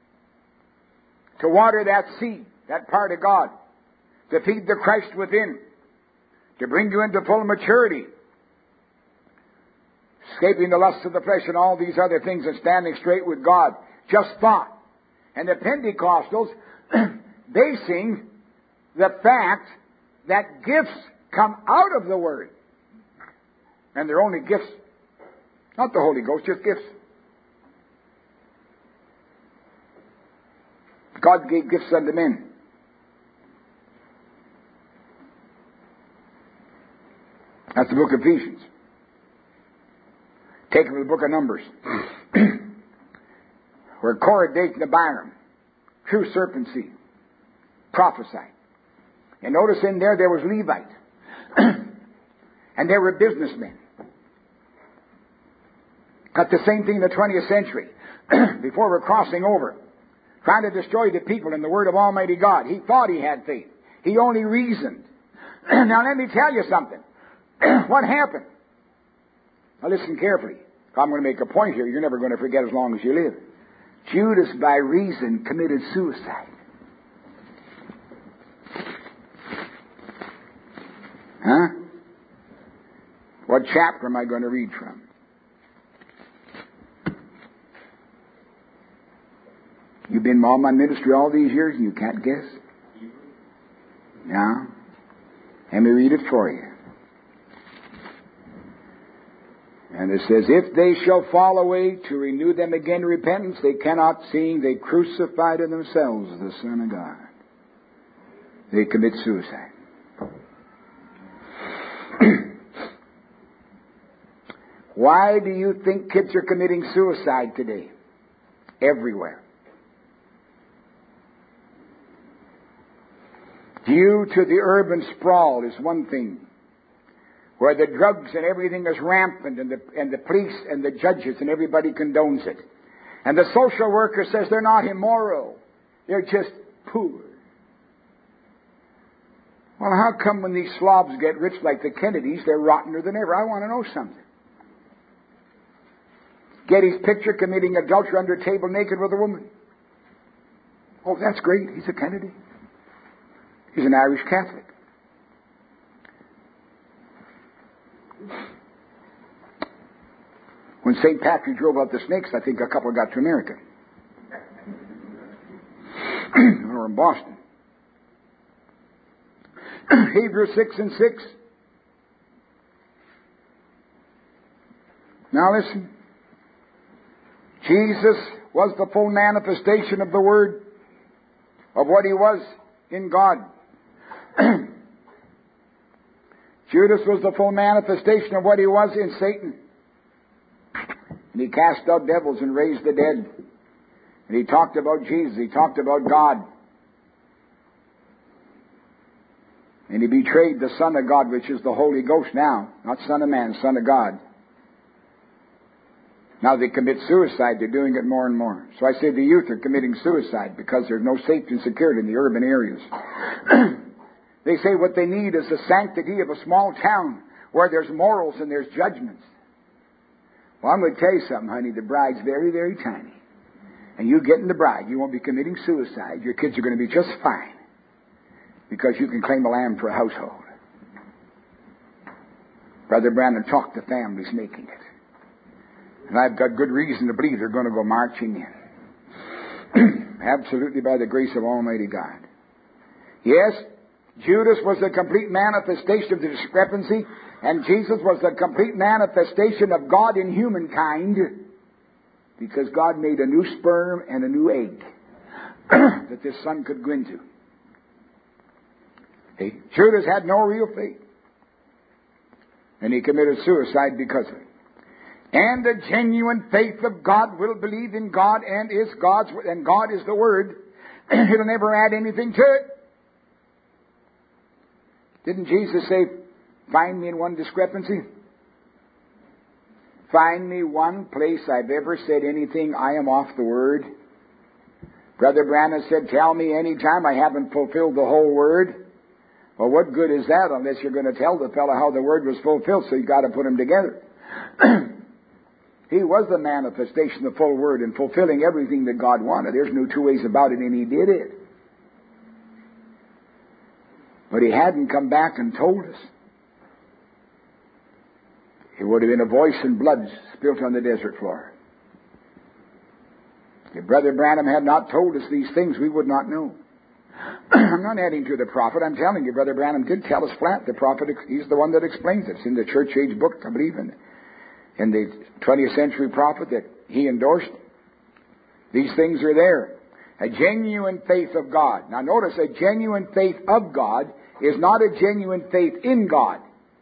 To water that seed, that part of God. To feed the Christ within. To bring you into full maturity. Escaping the lusts of the flesh and all these other things and standing straight with God. Just thought. And the Pentecostals basing the fact that gifts come out of the Word. And they're only gifts. Not the Holy Ghost, just gifts. God gave gifts unto men. That's the book of Ephesians. Taken from the book of Numbers. Where Korah, Dathan, Abiram, true serpent seed, prophesied. And notice in there was Levite. And there were businessmen. Got the same thing in the 20th century. Before we're crossing over. Trying to destroy the people in the Word of Almighty God. He thought he had faith. He only reasoned. Now let me tell you something. What happened? Now listen carefully. I'm going to make a point here you're never going to forget as long as you live. Judas, by reason, committed suicide. Huh? What chapter am I going to read from? You've been in my ministry all these years and you can't guess? Yeah. Let me read it for you. And it says, if they shall fall away to renew them again to repentance, they cannot, seeing they crucify to themselves the Son of God. They commit suicide. Why do you think kids are committing suicide today? Everywhere. Due to the urban sprawl is one thing, where the drugs and everything is rampant, and the police and the judges and everybody condones it. And the social worker says they're not immoral, they're just poor. Well, how come when these slobs get rich like the Kennedys, they're rottener than ever? I want to know something. Getty's picture committing adultery under a table naked with a woman. Oh, that's great. He's a Kennedy. He's an Irish Catholic. When St. Patrick drove out the snakes, I think a couple got to America. Or in Boston. Hebrews 6:6. Now listen. Jesus was the full manifestation of the Word, of what He was in God. Judas was the full manifestation of what he was in Satan. And he cast out devils and raised the dead. And he talked about Jesus. He talked about God. And he betrayed the Son of God, which is the Holy Ghost now. Not Son of Man, Son of God. Now they commit suicide. They're doing it more and more. So I say the youth are committing suicide because there's no safety and security in the urban areas. They say what they need is the sanctity of a small town where there's morals and there's judgments. Well, I'm going to tell you something, honey. The bride's very, very tiny. And you get in the bride, you won't be committing suicide. Your kids are going to be just fine because you can claim a lamb for a household. Brother Brandon talked to families making it. And I've got good reason to believe they're going to go marching in. Absolutely by the grace of Almighty God. Yes, Judas was the complete manifestation of the discrepancy, and Jesus was the complete manifestation of God in humankind, because God made a new sperm and a new egg that this son could go into. Hey, Judas had no real faith, and he committed suicide because of it. And the genuine faith of God will believe in God and is God's, and God is the Word. He'll never add anything to it. Didn't Jesus say, find me in one discrepancy? Find me one place I've ever said anything I am off the Word. Brother Branham said, tell me any time I haven't fulfilled the whole Word. Well, what good is that unless you're going to tell the fellow how the Word was fulfilled, so you've got to put them together. He was the manifestation of the full Word and fulfilling everything that God wanted. There's no two ways about it, and He did it. But He hadn't come back and told us. It would have been a voice and blood spilt on the desert floor. If Brother Branham had not told us these things, we would not know. I'm not adding to the prophet. I'm telling you, Brother Branham did tell us flat. The prophet, he's the one that explains it. It's in the church age book, I believe, in the 20th century prophet that he endorsed. These things are there. A genuine faith of God. Now notice, a genuine faith of God is not a genuine faith in God.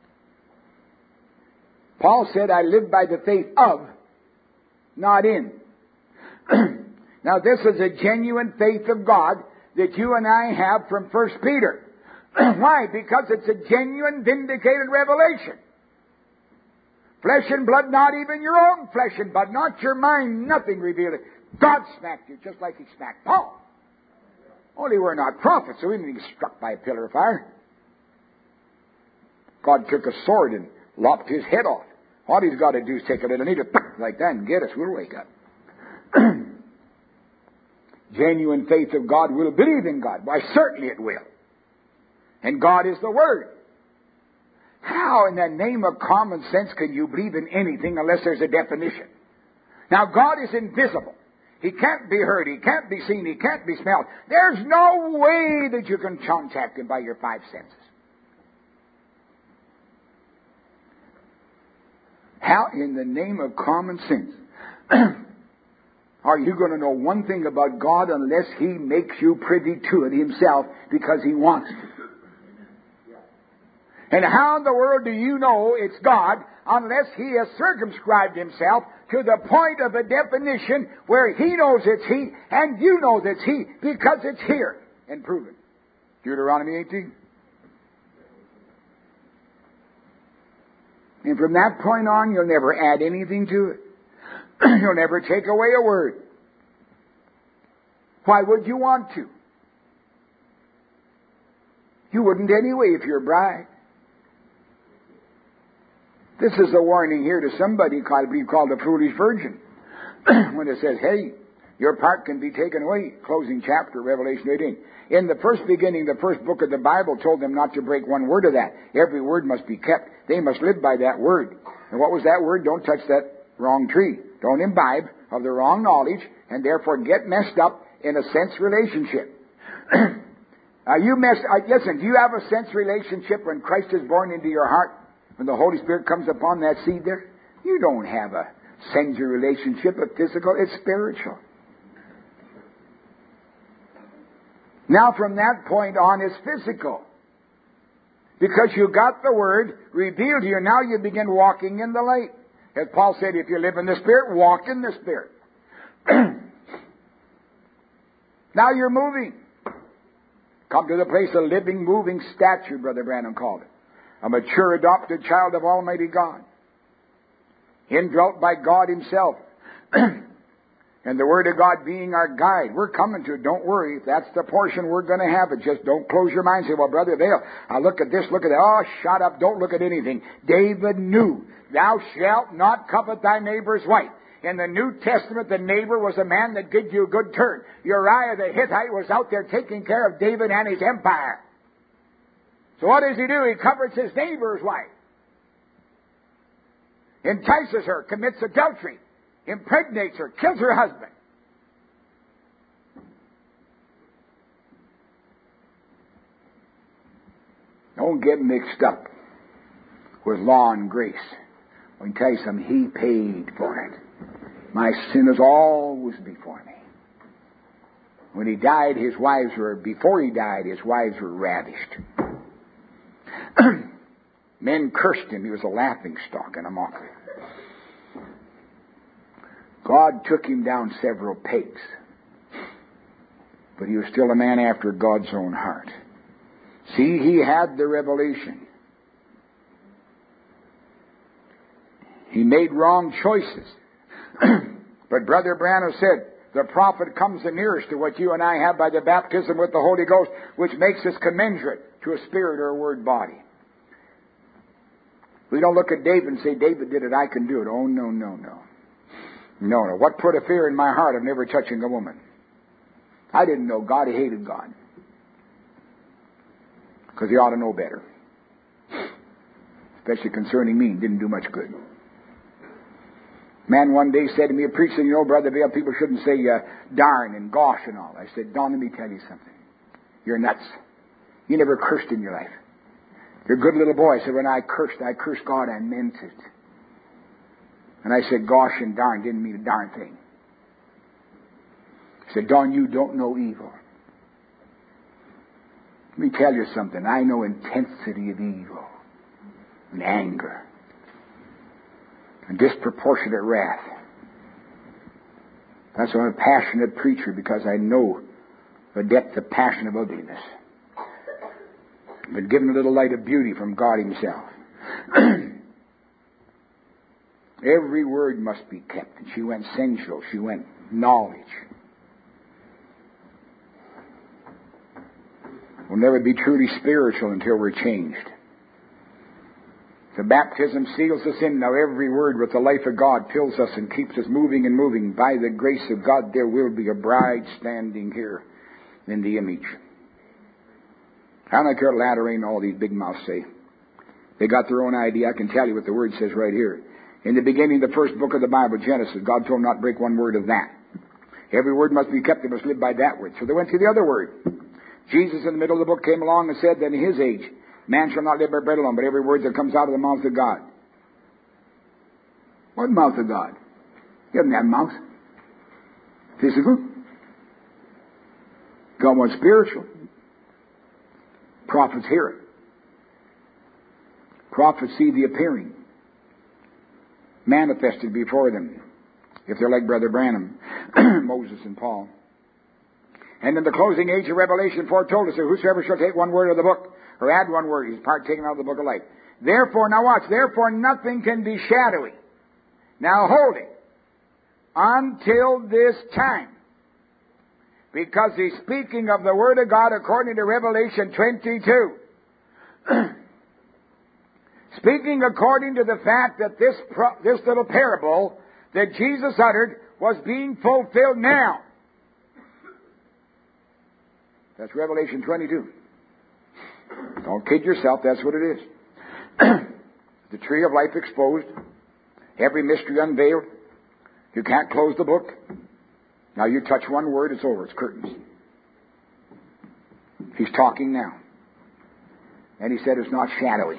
Paul said, I live by the faith of, not in. Now this is a genuine faith of God that you and I have from 1 Peter. Why? Because it's a genuine, vindicated revelation. Flesh and blood, not even your own flesh and blood, not your mind, nothing revealed it. God smacked you just like He smacked Paul. Only we're not prophets, so we didn't get struck by a pillar of fire. God took a sword and lopped his head off. All He's got to do is take a little needle like that and get us. We'll wake up. Genuine faith of God will believe in God. Why, certainly it will. And God is the Word. How in the name of common sense can you believe in anything unless there's a definition? Now, God is invisible. He can't be heard. He can't be seen. He can't be smelled. There's no way that you can contact Him by your five senses. How in the name of common sense are you going to know one thing about God unless He makes you privy to it Himself because He wants to? And how in the world do you know it's God unless He has circumscribed Himself to the point of a definition where He knows it's He and you know that it's He because it's here and proven? Deuteronomy 18. And from that point on, you'll never add anything to it. You'll never take away a word. Why would you want to? You wouldn't anyway if you're a bride. This is a warning here to somebody called a foolish virgin. When it says, hey, your part can be taken away. Closing chapter, Revelation 18. In the first beginning, the first book of the Bible told them not to break one word of that. Every word must be kept. They must live by that word. And what was that word? Don't touch that wrong tree. Don't imbibe of the wrong knowledge and therefore get messed up in a sense relationship. Listen, do you have a sense relationship when Christ is born into your heart? When the Holy Spirit comes upon that seed there? You don't have a sense relationship, a physical, it's spiritual. Now from that point on, it's physical. Because you got the Word revealed to you, now you begin walking in the light. As Paul said, if you live in the Spirit, walk in the Spirit. Now you're moving. Come to the place of living, moving statue, Brother Branham called it. A mature, adopted child of Almighty God. Indwelt by God Himself. And the Word of God being our guide. We're coming to it. Don't worry. If that's the portion we're going to have it. Just don't close your mind and say, well, Brother Vail, I look at this, look at that. Oh, shut up. Don't look at anything. David knew, thou shalt not covet thy neighbor's wife. In the New Testament, the neighbor was a man that did you a good turn. Uriah the Hittite was out there taking care of David and his empire. So what does he do? He covets his neighbor's wife. Entices her, commits adultery. Impregnates her, kills her husband. Don't get mixed up with law and grace. I can tell you something, He paid for it. My sin is always before me. When He died, before He died, His wives were ravished. Men cursed Him. He was a laughing stock and a mockery. God took Him down several pegs. But He was still a man after God's own heart. See, He had the revelation. He made wrong choices. But Brother Branham said, the prophet comes the nearest to what you and I have by the baptism with the Holy Ghost, which makes us commensurate to a spirit or a word body. We don't look at David and say, David did it, I can do it. Oh, no, no, no. No. What put a fear in my heart of never touching a woman? I didn't know God. He hated God. Because he ought to know better. Especially concerning me. Didn't do much good. Man one day said to me, a preacher, you know, Brother Vail, people shouldn't say darn and gosh and all. I said, Don, let me tell you something. You're nuts. You never cursed in your life. You're a good little boy. I said, when I cursed God, I meant it. And I said, gosh and darn didn't mean a darn thing. I said, Don, you don't know evil. Let me tell you something. I know intensity of evil and anger and disproportionate wrath. That's why I'm a passionate preacher, because I know the depth of passion of ugliness. I've been given a little light of beauty from God Himself. Every word must be kept. And she went sensual. She went knowledge. We'll never be truly spiritual until we're changed. The baptism seals us in. Now every word with the life of God fills us and keeps us moving and moving. By the grace of God, there will be a bride standing here in the image. I don't care what latter rain all these big mouths say. They got their own idea. I can tell you what the word says right here. In the beginning, the first book of the Bible, Genesis, God told him not to break one word of that. Every word must be kept. They must live by that word. So they went to the other word. Jesus in the middle of the book came along and said that in his age, man shall not live by bread alone, but every word that comes out of the mouth of God. What mouth of God? He doesn't have a mouth. Physical. God wants spiritual. Prophets hear it. Prophets see the appearing manifested before them, if they're like Brother Branham, Moses and Paul. And in the closing age of Revelation foretold us that whosoever shall take one word of the book, or add one word, he's taken out of the book of life. Therefore, now watch, therefore nothing can be shadowy. Now hold it. Until this time. Because he's speaking of the Word of God according to Revelation 22. Speaking according to the fact that this little parable that Jesus uttered was being fulfilled now. That's Revelation 22. Don't kid yourself, that's what it is. The tree of life exposed. Every mystery unveiled. You can't close the book. Now you touch one word, it's over. It's curtains. He's talking now. And he said it's not shadowy.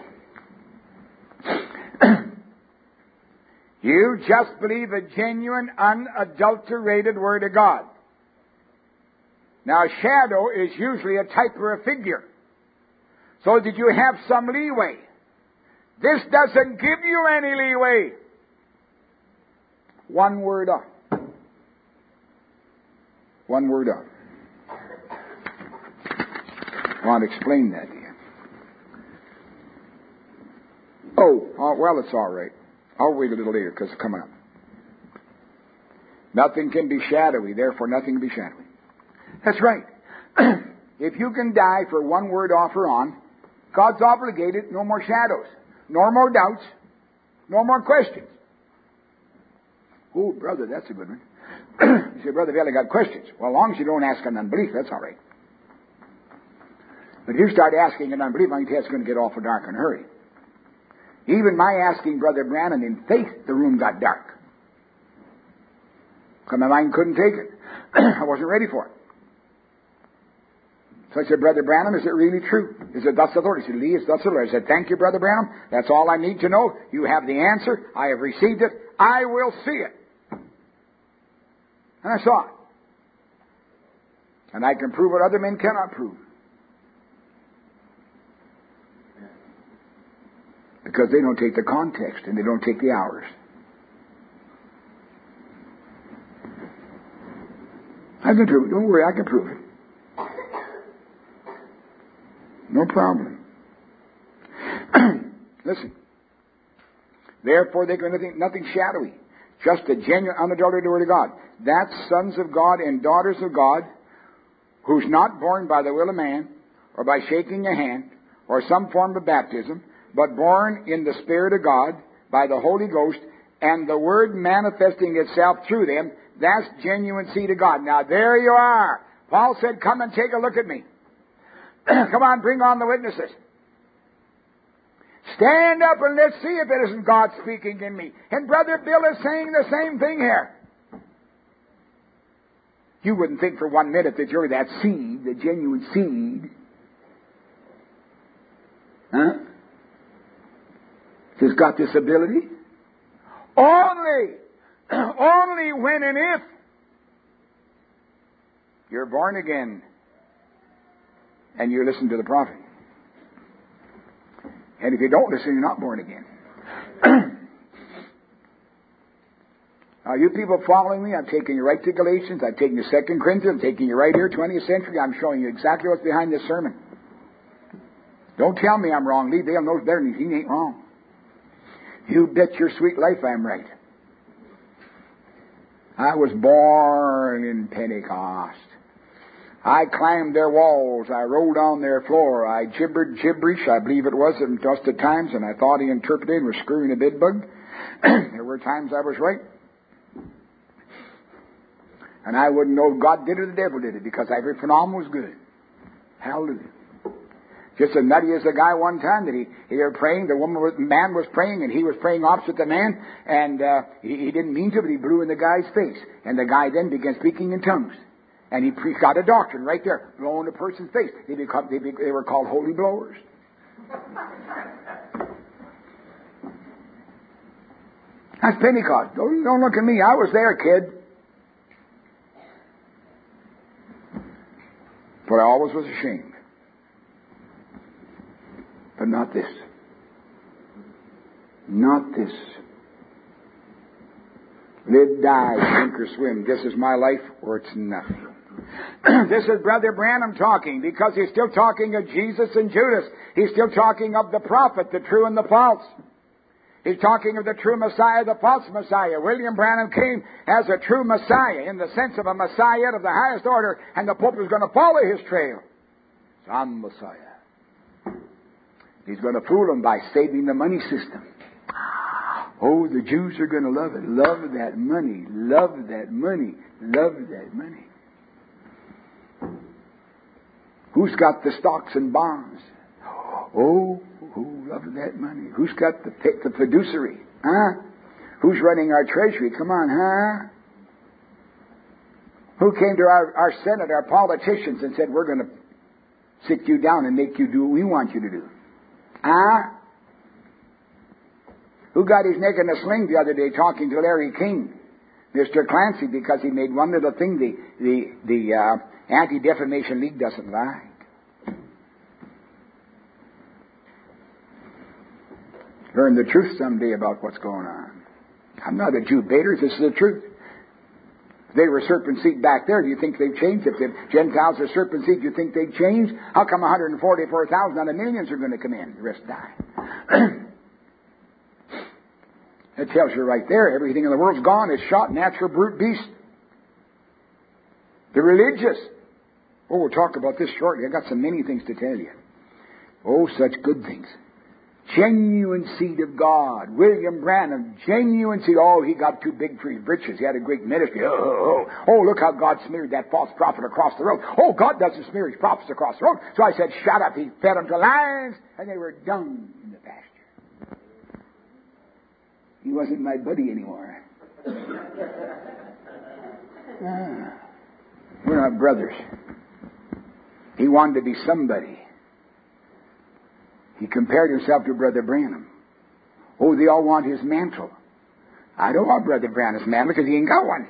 You just believe a genuine, unadulterated Word of God. Now, shadow is usually a type or a figure. So that you have some leeway. This doesn't give you any leeway. One word up. One word up. I want to explain that to you. Oh, well, it's all right. I'll wait a little later because it's coming up. Nothing can be shadowy, therefore nothing can be shadowy. That's right. If you can die for one word off or on, God's obligated, no more shadows, no more doubts, no more questions. Oh, brother, that's a good one. You say, Brother Valley, got questions. Well, as long as you don't ask an unbelief, that's all right. But if you start asking an unbelief, I can tell you it's going to get awful dark in a hurry. Even my asking Brother Branham in faith, the room got dark. Because my mind couldn't take it. I wasn't ready for it. So I said, Brother Branham, is it really true? Is it thus the Lord? He said, Lee, it's thus the Lord. I said, thank you, Brother Branham. That's all I need to know. You have the answer. I have received it. I will see it. And I saw it. And I can prove what other men cannot prove. Because they don't take the context and they don't take the hours. I can prove it. Don't worry, I can prove it. No problem. Listen. Therefore, they can nothing shadowy. Just the genuine, unadulterated Word of God. That's sons of God and daughters of God, who's not born by the will of man, or by shaking a hand, or some form of baptism, but born in the Spirit of God, by the Holy Ghost, and the Word manifesting itself through them. That's genuine seed of God. Now, there you are. Paul said, come and take a look at me. Come on, bring on the witnesses. Stand up and let's see if it isn't God speaking in me. And Brother Bill is saying the same thing here. You wouldn't think for 1 minute that you're that seed, the genuine seed. Huh? Has got this ability? Only when and if you're born again and you listen to the prophet. And if you don't listen, you're not born again. Now, you people following me, I'm taking you right to Galatians, I'm taking you to 2 Corinthians, I'm taking you right here, 20th century. I'm showing you exactly what's behind this sermon. Don't tell me I'm wrong. Lee Dale knows better than me. He ain't wrong. You bet your sweet life I'm right. I was born in Pentecost. I climbed their walls. I rolled on their floor. I gibbered gibberish, I believe it was, at just at times, and I thought he interpreted and was screwing a bedbug. There were times I was right. And I wouldn't know if God did it or the devil did it, because every phenomenon was good. Hallelujah. Just as nutty as the guy one time that they were praying, man was praying, and he was praying opposite the man, and he didn't mean to, but he blew in the guy's face. And the guy then began speaking in tongues. And he got a doctrine right there, blowing a person's face. They were called holy blowers. That's Pentecost. Don't look at me. I was there, kid. But I always was ashamed. But not this. Not this. Live, die, sink or swim. This is my life or it's nothing. This is Brother Branham talking, because he's still talking of Jesus and Judas. He's still talking of the prophet, the true and the false. He's talking of the true Messiah, the false Messiah. William Branham came as a true Messiah, in the sense of a Messiah of the highest order, and the Pope is going to follow his trail. I'm Messiah. He's going to fool them by saving the money system. Oh, the Jews are going to love it. Love that money. Love that money. Love that money. Who's got the stocks and bonds? Oh, who loves that money? Who's got the fiduciary? Huh? Who's running our treasury? Come on, huh? Who came to our Senate, our politicians, and said, we're going to sit you down and make you do what we want you to do? Huh? Who got his neck in a sling the other day talking to Larry King? Mr. Clancy, because he made one little thing the Anti-Defamation League doesn't like. Learn the truth someday about what's going on. I'm not a Jew baiter. This is the truth. If they were serpent seed back there, do you think they've changed? If the Gentiles are serpent seed, do you think they've changed? How come 144,000 out of millions are going to come in? The rest die. It tells you right there, everything in the world's gone. It's shot, natural, brute, beast. The religious. Oh, we'll talk about this shortly. I've got so many things to tell you. Oh, such good things. Genuine seed of God. William Branham, genuine seed. Oh, he got too big for his britches. He had a great ministry. Oh, look how God smeared that false prophet across the road. Oh, God doesn't smear his prophets across the road. So I said, shut up. He fed them to lions, and they were dung in the pasture. He wasn't my buddy anymore. We're not brothers. He wanted to be somebody. He compared himself to Brother Branham. Oh, they all want his mantle. I don't want Brother Branham's mantle because he ain't got one.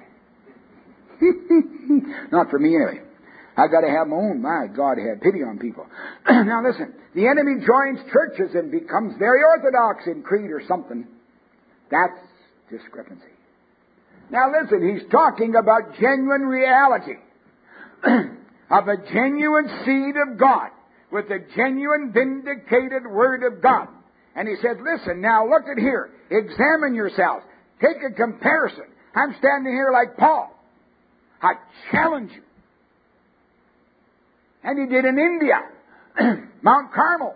Not for me anyway. I've got to have my own. My God, have pity on people. Now listen, the enemy joins churches and becomes very orthodox in creed or something. That's discrepancy. Now listen, he's talking about genuine reality of a genuine seed of God with a genuine vindicated Word of God. And he said, listen, now look at here. Examine yourselves. Take a comparison. I'm standing here like Paul. I challenge you. And he did in India, Mount Carmel.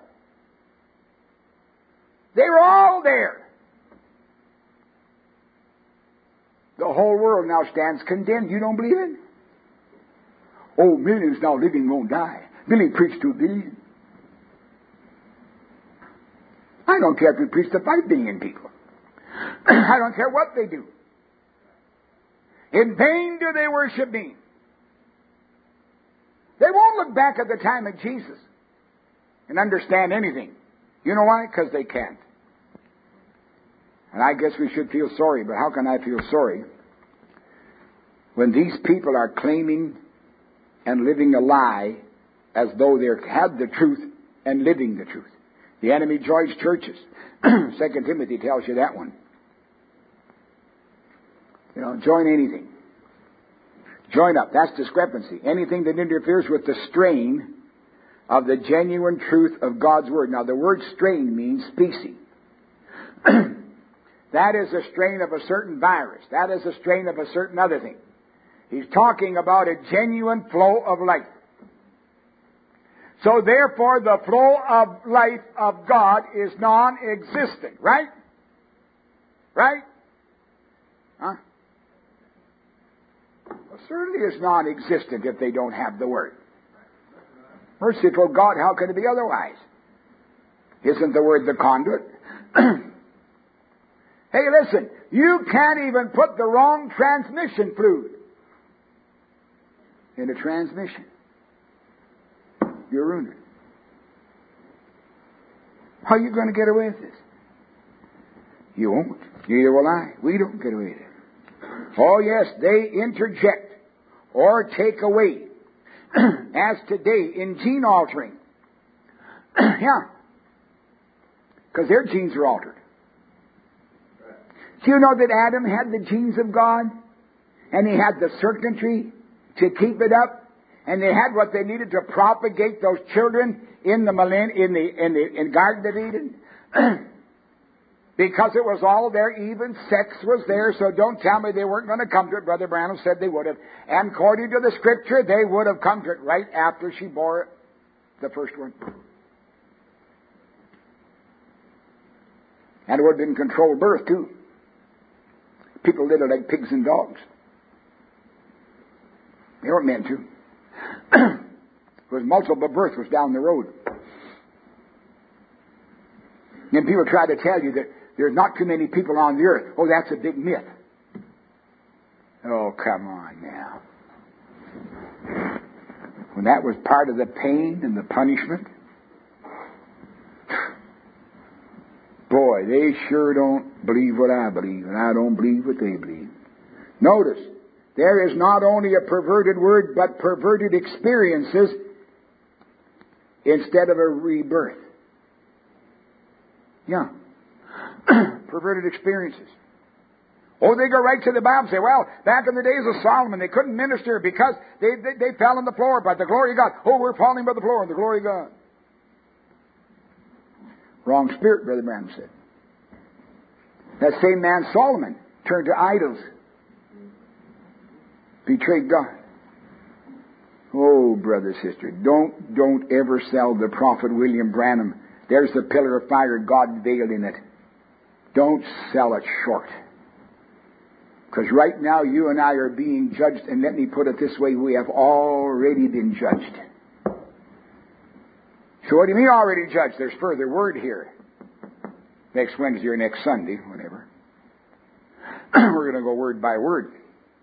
They were all there. The whole world now stands condemned. You don't believe it? Oh, millions now living won't die. Billy preached to a billion. I don't care if he preached to 5 billion people. I don't care what they do. In vain do they worship me. They won't look back at the time of Jesus and understand anything. You know why? Because they can't. And I guess we should feel sorry, but how can I feel sorry when these people are claiming and living a lie as though they had the truth and living the truth? The enemy joins churches. 2 Timothy tells you that one. You know, join anything. Join up. That's discrepancy. Anything that interferes with the strain of the genuine truth of God's Word. Now, the word strain means species. That is a strain of a certain virus. That is a strain of a certain other thing. He's talking about a genuine flow of life. So therefore, the flow of life of God is non-existent. Right? Right? Huh? Well, certainly it's non-existent if they don't have the Word. Merciful God, how could it be otherwise? Isn't the Word the conduit? Hey, listen, you can't even put the wrong transmission fluid in a transmission. You're ruined it. How are you going to get away with this? You won't. Neither will I. We don't get away with it. Oh, yes, they interject or take away, as today in gene altering. Yeah. Because their genes are altered. Do you know that Adam had the genes of God? And he had the circuitry to keep it up? And they had what they needed to propagate those children in the Garden of Eden? Because it was all there, even sex was there, so don't tell me they weren't going to come to it. Brother Branham said they would have. And according to the Scripture, they would have come to it right after she bore the first one. And it would have been controlled birth, too. People did it like pigs and dogs. They weren't meant to. It was multiple birth was down the road. And people try to tell you that there's not too many people on the earth. Oh, that's a big myth. Oh, come on now. When that was part of the pain and the punishment, boy, they sure don't believe what I believe, and I don't believe what they believe. Notice, there is not only a perverted word, but perverted experiences instead of a rebirth. Yeah. Perverted experiences. Oh, they go right to the Bible and say, well, back in the days of Solomon, they couldn't minister because they fell on the floor by the glory of God. Oh, we're falling by the floor in the glory of God. Wrong spirit, Brother Branham said. That same man, Solomon, turned to idols. Betrayed God. Oh, brother, sister, don't ever sell the prophet William Branham. There's the pillar of fire, God veiled in it. Don't sell it short. Because right now you and I are being judged, and let me put it this way, we have already been judged. So what do you mean already judged? There's further word here. Next Wednesday or next Sunday, whatever. We're going to go word by word.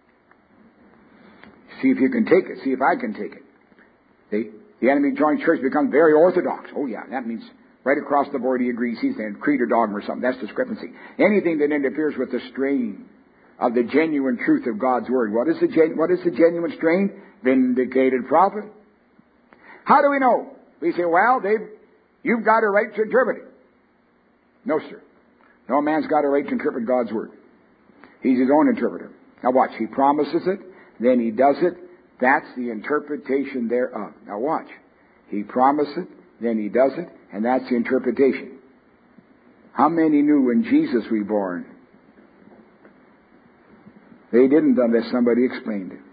See if you can take it. See if I can take it. The enemy joint church becomes very orthodox. Oh yeah, that means right across the board he agrees he's in creed or dogma or something. That's discrepancy. Anything that interferes with the strain of the genuine truth of God's Word. What is the genuine strain? Vindicated prophet. How do we know? We say, well, you've got a right to interpret it. No, sir. No man's got a right to interpret God's Word. He's his own interpreter. Now watch. He promises it, then he does it. That's the interpretation thereof. Now watch. He promises it, then he does it, and that's the interpretation. How many knew when Jesus was born? They didn't unless somebody explained it.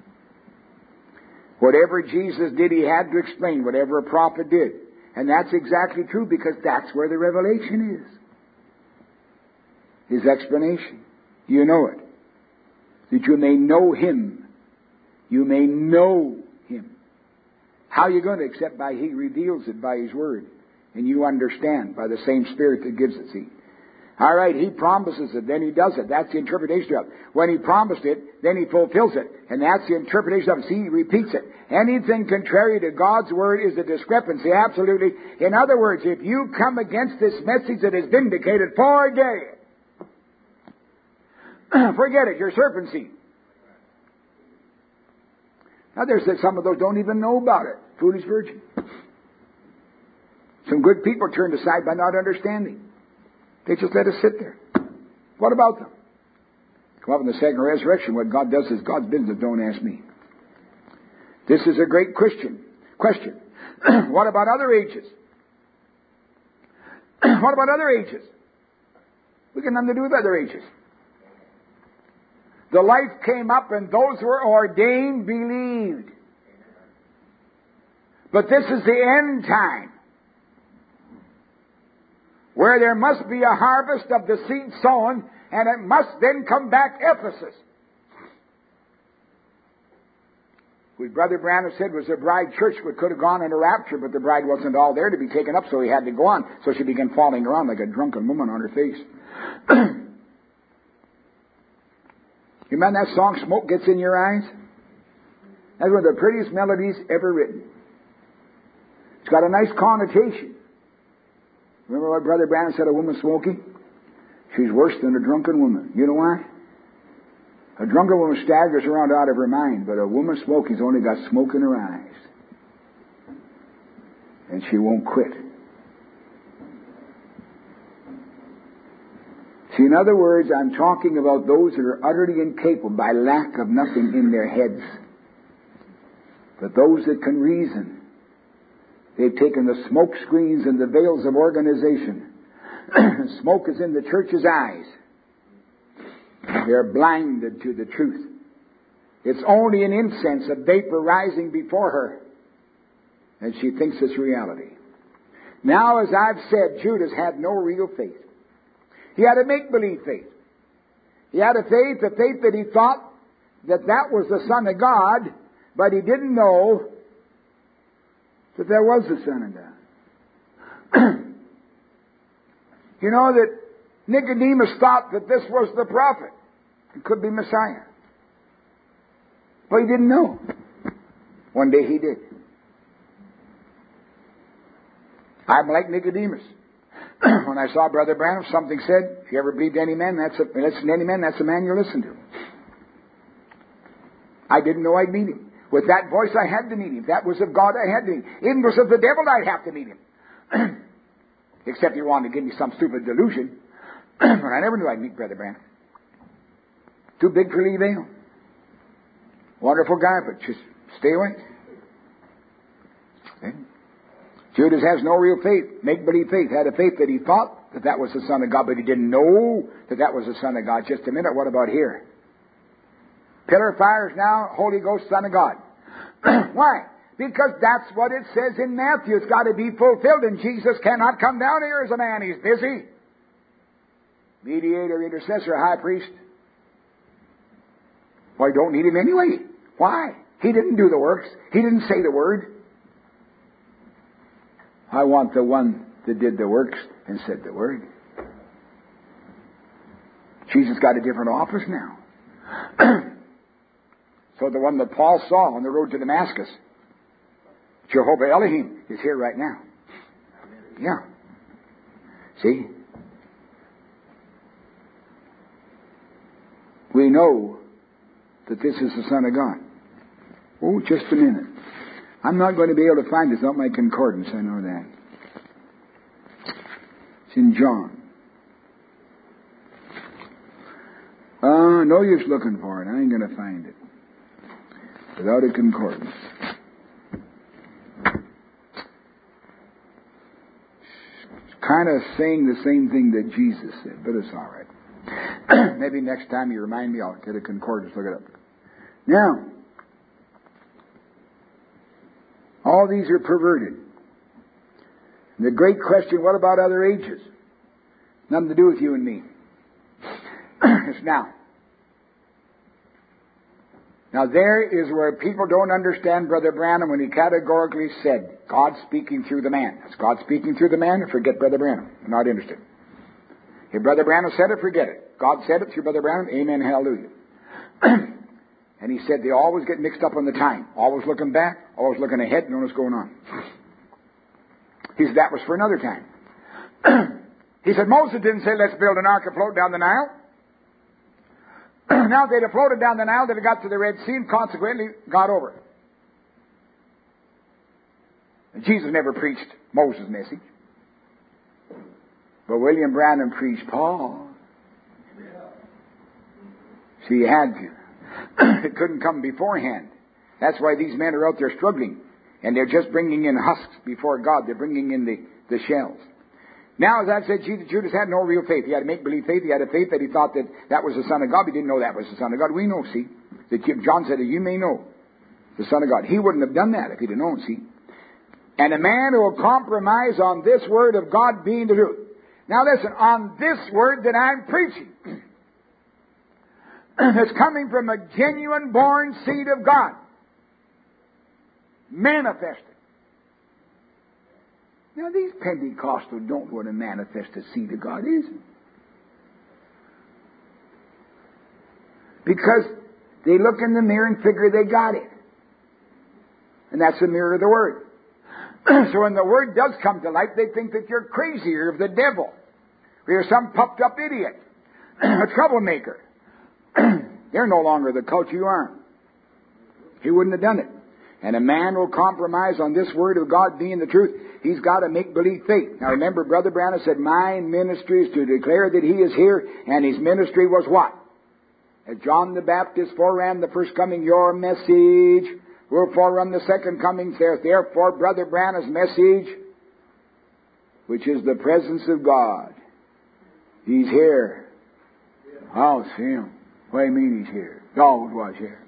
Whatever Jesus did, he had to explain. Whatever a prophet did. And that's exactly true because that's where the revelation is. His explanation. You know it. That you may know him. You may know him. How are you going to? Except by he reveals it by his word. And you understand by the same Spirit that gives it. See? All right, he promises it, then he does it. That's the interpretation of it. When he promised it, then he fulfills it. And that's the interpretation of it. See, he repeats it. Anything contrary to God's Word is a discrepancy, absolutely. In other words, if you come against this message that is vindicated, forget it. Forget it, you're serpent seed. Now there's some of those don't even know about it. Foolish virgin. Some good people turned aside by not understanding. They just let us sit there. What about them? Come up in the second resurrection. What God does is God's business. Don't ask me. This is a great question. What about other ages? What about other ages? We got nothing to do with other ages. The life came up and those who were ordained believed. But this is the end time, where there must be a harvest of the seed sown, and it must then come back Ephesus. What Brother Branham said was the bride church could have gone in a rapture, but the bride wasn't all there to be taken up, so he had to go on. So she began falling around like a drunken woman on her face. You remember that song, Smoke Gets in Your Eyes? That's one of the prettiest melodies ever written. It's got a nice connotation. Remember what Brother Branham said, a woman smoking? She's worse than a drunken woman. You know why? A drunken woman staggers around out of her mind, but a woman smoking's only got smoke in her eyes. And she won't quit. See, in other words, I'm talking about those that are utterly incapable by lack of nothing in their heads. But those that can reason, they've taken the smoke screens and the veils of organization. Smoke is in the church's eyes. They're blinded to the truth. It's only an incense, a vapor rising before her, and she thinks it's reality. Now, as I've said, Judas had no real faith. He had a make-believe faith. He had a faith that he thought that was the Son of God, but he didn't know that there was the Son of God. You know that Nicodemus thought that this was the prophet. It could be Messiah. But he didn't know. One day he did. I'm like Nicodemus. When I saw Brother Branham, something said, if you ever believed any man, listen to any man, that's the man you listen to. I didn't know I'd meet him. With that voice, I had to meet him. If that was of God, I had to meet him. Even if it was of the devil, I'd have to meet him. Except he wanted to give me some stupid delusion. But I never knew I'd meet Brother Branham. Too big for Lee Vale. Wonderful guy, but just stay away. Okay? Judas has no real faith, make-believe faith. Had a faith that he thought that was the Son of God, but he didn't know that was the Son of God. Just a minute, what about here? Pillar of fire is now Holy Ghost, Son of God. Why? Because that's what it says in Matthew. It's got to be fulfilled, and Jesus cannot come down here as a man. He's busy. Mediator, intercessor, high priest. Well, you don't need him anyway. Why? He didn't do the works. He didn't say the word. I want the one that did the works and said the word. Jesus got a different office now. So the one that Paul saw on the road to Damascus, Jehovah Elohim, is here right now. Yeah. See? We know that this is the Son of God. Oh, just a minute. I'm not going to be able to find this. Not my concordance, I know that. It's in John. No use looking for it. I ain't going to find it without a concordance. It's kind of saying the same thing that Jesus said, but it's all right. Maybe next time you remind me, I'll get a concordance, look it up. Now, all these are perverted. And the great question, what about other ages? Nothing to do with you and me. It's now. Now there is where people don't understand Brother Branham when he categorically said, God speaking through the man. That's God speaking through the man, and forget Brother Branham. I'm not interested. If Brother Branham said it, forget it. God said it through Brother Branham, amen, hallelujah. And he said they always get mixed up on the time. Always looking back, always looking ahead, knowing what's going on. He said that was for another time. He said Moses didn't say let's build an ark and float down the Nile. Now if they'd have floated down the Nile, they'd have got to the Red Sea and consequently got over it. And Jesus never preached Moses' message. But William Branham preached Paul. So you had to. It couldn't come beforehand. That's why these men are out there struggling. And they're just bringing in husks before God. They're bringing in the shells. Now, as I've said, Judas had no real faith. He had a make-believe faith. He had a faith that he thought that was the Son of God. He didn't know that was the Son of God. We know, see. That John said that you may know the Son of God. He wouldn't have done that if he'd have known, see. And a man who will compromise on this word of God being the truth. Now listen, on this word that I'm preaching, that's coming from a genuine born seed of God. Manifested. Now, these Pentecostals don't want to manifest the seed of God, is it? Because they look in the mirror and figure they got it. And that's the mirror of the Word. So when the Word does come to light, they think that you're crazy or of the devil. Or you're some puffed up idiot. A troublemaker. They're no longer the cult you are. He wouldn't have done it. And a man will compromise on this Word of God being the truth. He's got to make believe faith. Now remember, Brother Branham said, my ministry is to declare that He is here, and His ministry was what? As John the Baptist foreran the first coming, your message will forerun the second coming. Therefore, Brother Branham's message, which is the presence of God. He's here. I'll see Him. What do you mean He's here? God was here.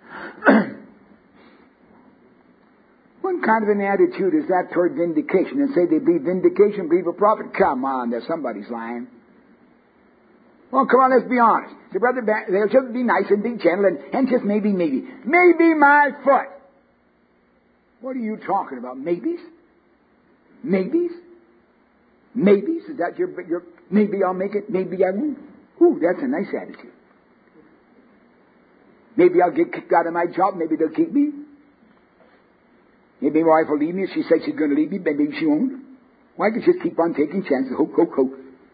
What kind of an attitude is that toward vindication? And say they believe vindication, believe a prophet? Come on, there's somebody's lying. Well, come on, let's be honest. So, Brother, they'll just be nice and be gentle and just maybe. Maybe my foot. What are you talking about? Maybes? Maybes? Maybes? Is that your maybe I'll make it, maybe I won't? Ooh, that's a nice attitude. Maybe I'll get kicked out of my job, maybe they'll keep me. Maybe my wife will leave me if she says she's going to leave me, maybe she won't. Why can't you just keep on taking chances? Hope, hope, hope.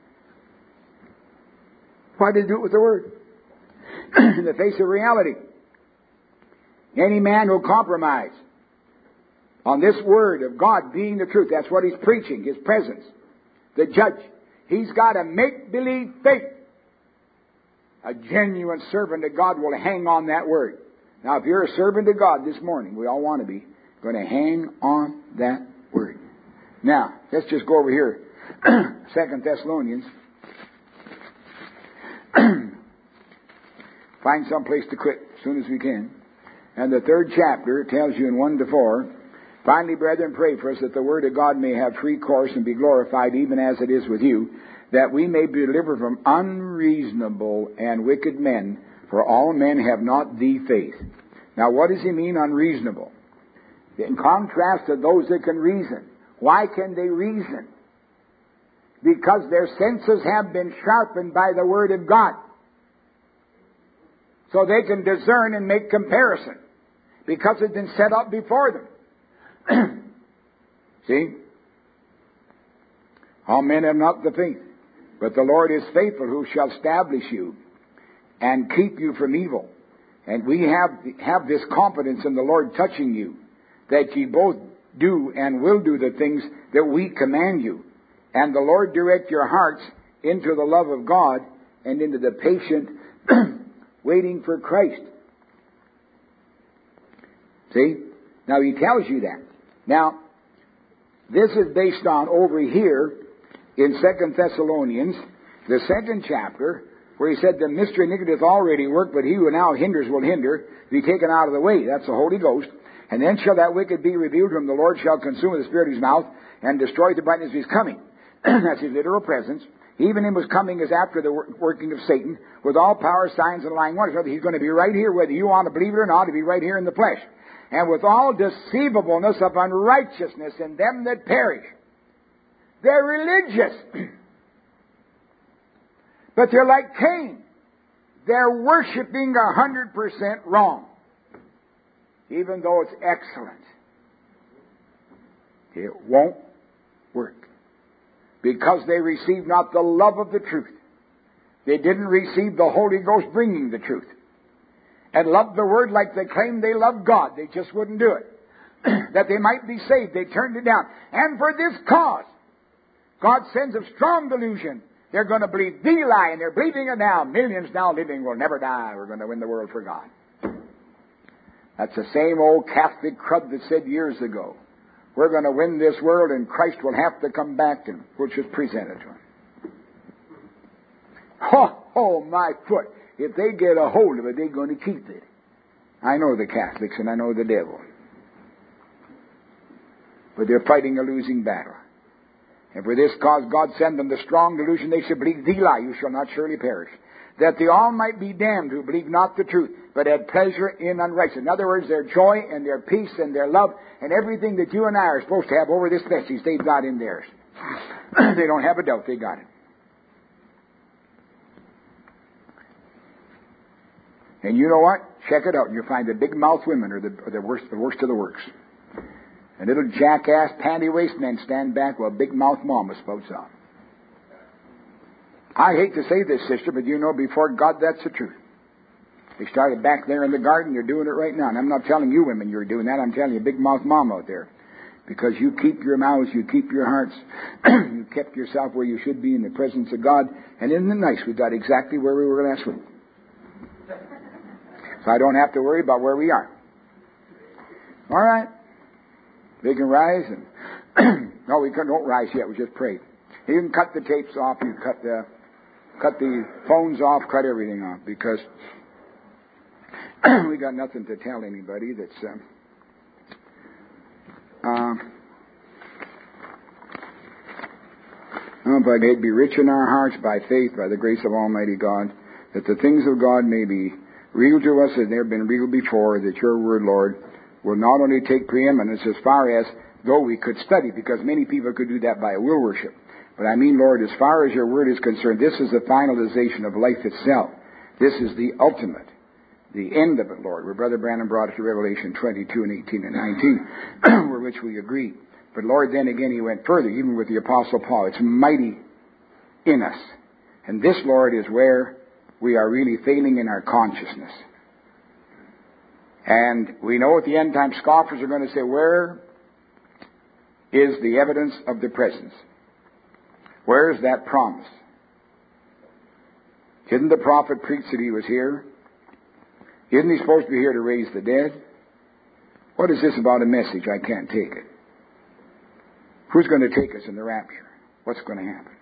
Why did they do it with the Word? In the face of reality. Any man will compromise on this Word of God being the truth. That's what he's preaching, His presence. The judge. He's got a make-believe faith. A genuine servant of God will hang on that Word. Now, if you're a servant of God this morning, we all want to be, going to hang on that Word. Now, let's just go over here. 2 Thessalonians. Find some place to quit as soon as we can. And the 3rd chapter tells you in 1-4, finally, brethren, pray for us that the Word of God may have free course and be glorified even as it is with you, that we may be delivered from unreasonable and wicked men, for all men have not the faith. Now, what does he mean, unreasonable? In contrast to those that can reason. Why can they reason? Because their senses have been sharpened by the Word of God. So they can discern and make comparison. Because it's been set up before them. See? All men have not the faith. But the Lord is faithful, who shall establish you and keep you from evil. And we have this confidence in the Lord touching you, that ye both do and will do the things that we command you. And the Lord direct your hearts into the love of God and into the patient waiting for Christ. See? Now he tells you that. Now, this is based on over here in 2 Thessalonians, the 2nd chapter, where he said the mystery iniquity hath already worked, but he who now hinders will hinder, be taken out of the way. That's the Holy Ghost. And then shall that wicked be revealed, whom the Lord shall consume with the spirit of his mouth, and destroy the brightness of his coming. That's his literal presence. Even in his coming is after the working of Satan, with all power, signs, and lying wonders. He's going to be right here, whether you want to believe it or not, he'll be right here in the flesh. And with all deceivableness of unrighteousness in them that perish. They're religious. But they're like Cain. They're worshiping 100% wrong. Even though it's excellent. It won't work. Because they received not the love of the truth. They didn't receive the Holy Ghost bringing the truth. And loved the Word like they claimed they loved God. They just wouldn't do it. That they might be saved. They turned it down. And for this cause, God sends a strong delusion. They're going to believe the lie, and they're believing it now. Millions now living will never die. We're going to win the world for God. That's the same old Catholic crud that said years ago, we're going to win this world and Christ will have to come back, and which was presented to him. Oh, my foot. If they get a hold of it, they're going to keep it. I know the Catholics and I know the devil. But they're fighting a losing battle. And for this cause God sent them the strong delusion they should believe the lie, you shall not surely perish. that they all might be damned who believe not the truth, but had pleasure in unrighteousness. In other words, their joy and their peace and their love and everything that you and I are supposed to have over this message, they've got in theirs. They don't have a doubt, they got it. And you know what? Check it out, and you'll find the big-mouth women are the worst of the works. And little jackass, panty-waist men stand back while big-mouth mama spouts out. I hate to say this, sister, but you know before God that's the truth. They started back there in the garden, you're doing it right now. And I'm not telling you women you're doing that, I'm telling you big-mouth mom out there. Because you keep your mouths, you keep your hearts, you kept yourself where you should be in the presence of God. And in the night, we got exactly where we were last week. So I don't have to worry about where we are. All right. They can rise and... no, we don't rise yet. We just pray. You can cut the tapes off. You cut the phones off. Cut everything off. Because we got nothing to tell anybody that's... but may it be rich in our hearts by faith, by the grace of Almighty God, that the things of God may be revealed to us as they have been revealed before, that your word, Lord, will not only take preeminence as far as though we could study, because many people could do that by will worship. But I mean, Lord, as far as your word is concerned, this is the finalization of life itself. This is the ultimate, the end of it, Lord, where Brother Branham brought it to Revelation 22 and 18 and 19, where which we agree. But Lord, then again, he went further, even with the Apostle Paul. It's mighty in us. And this, Lord, is where we are really failing in our consciousness. And we know at the end time scoffers are going to say, where is the evidence of the presence? Where is that promise? Didn't the prophet preach that he was here? Isn't he supposed to be here to raise the dead? What is this about a message? I can't take it. Who's going to take us in the rapture? What's going to happen?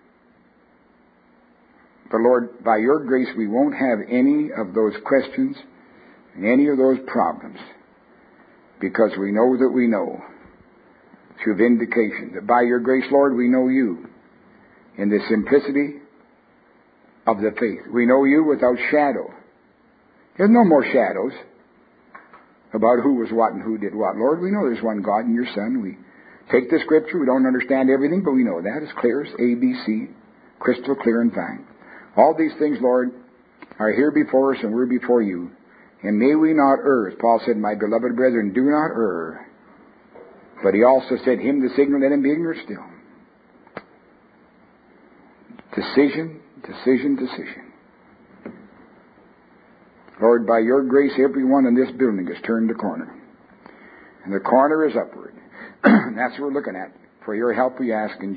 But Lord, by your grace, we won't have any of those questions and any of those problems, because we know that we know through vindication that by your grace, Lord, we know you in the simplicity of the faith. We know you without shadow. There's no more shadows about who was what and who did what. Lord, we know there's one God and your Son. We take the Scripture. We don't understand everything, but we know that. It's clear as ABC, crystal clear and fine. All these things, Lord, are here before us and we're before you. And may we not err. As Paul said, my beloved brethren, do not err. But he also said, him the signal, let him be ignorant still. Decision, decision, decision. Lord, by your grace, everyone in this building has turned the corner. And the corner is upward. And that's what we're looking at. For your help we ask in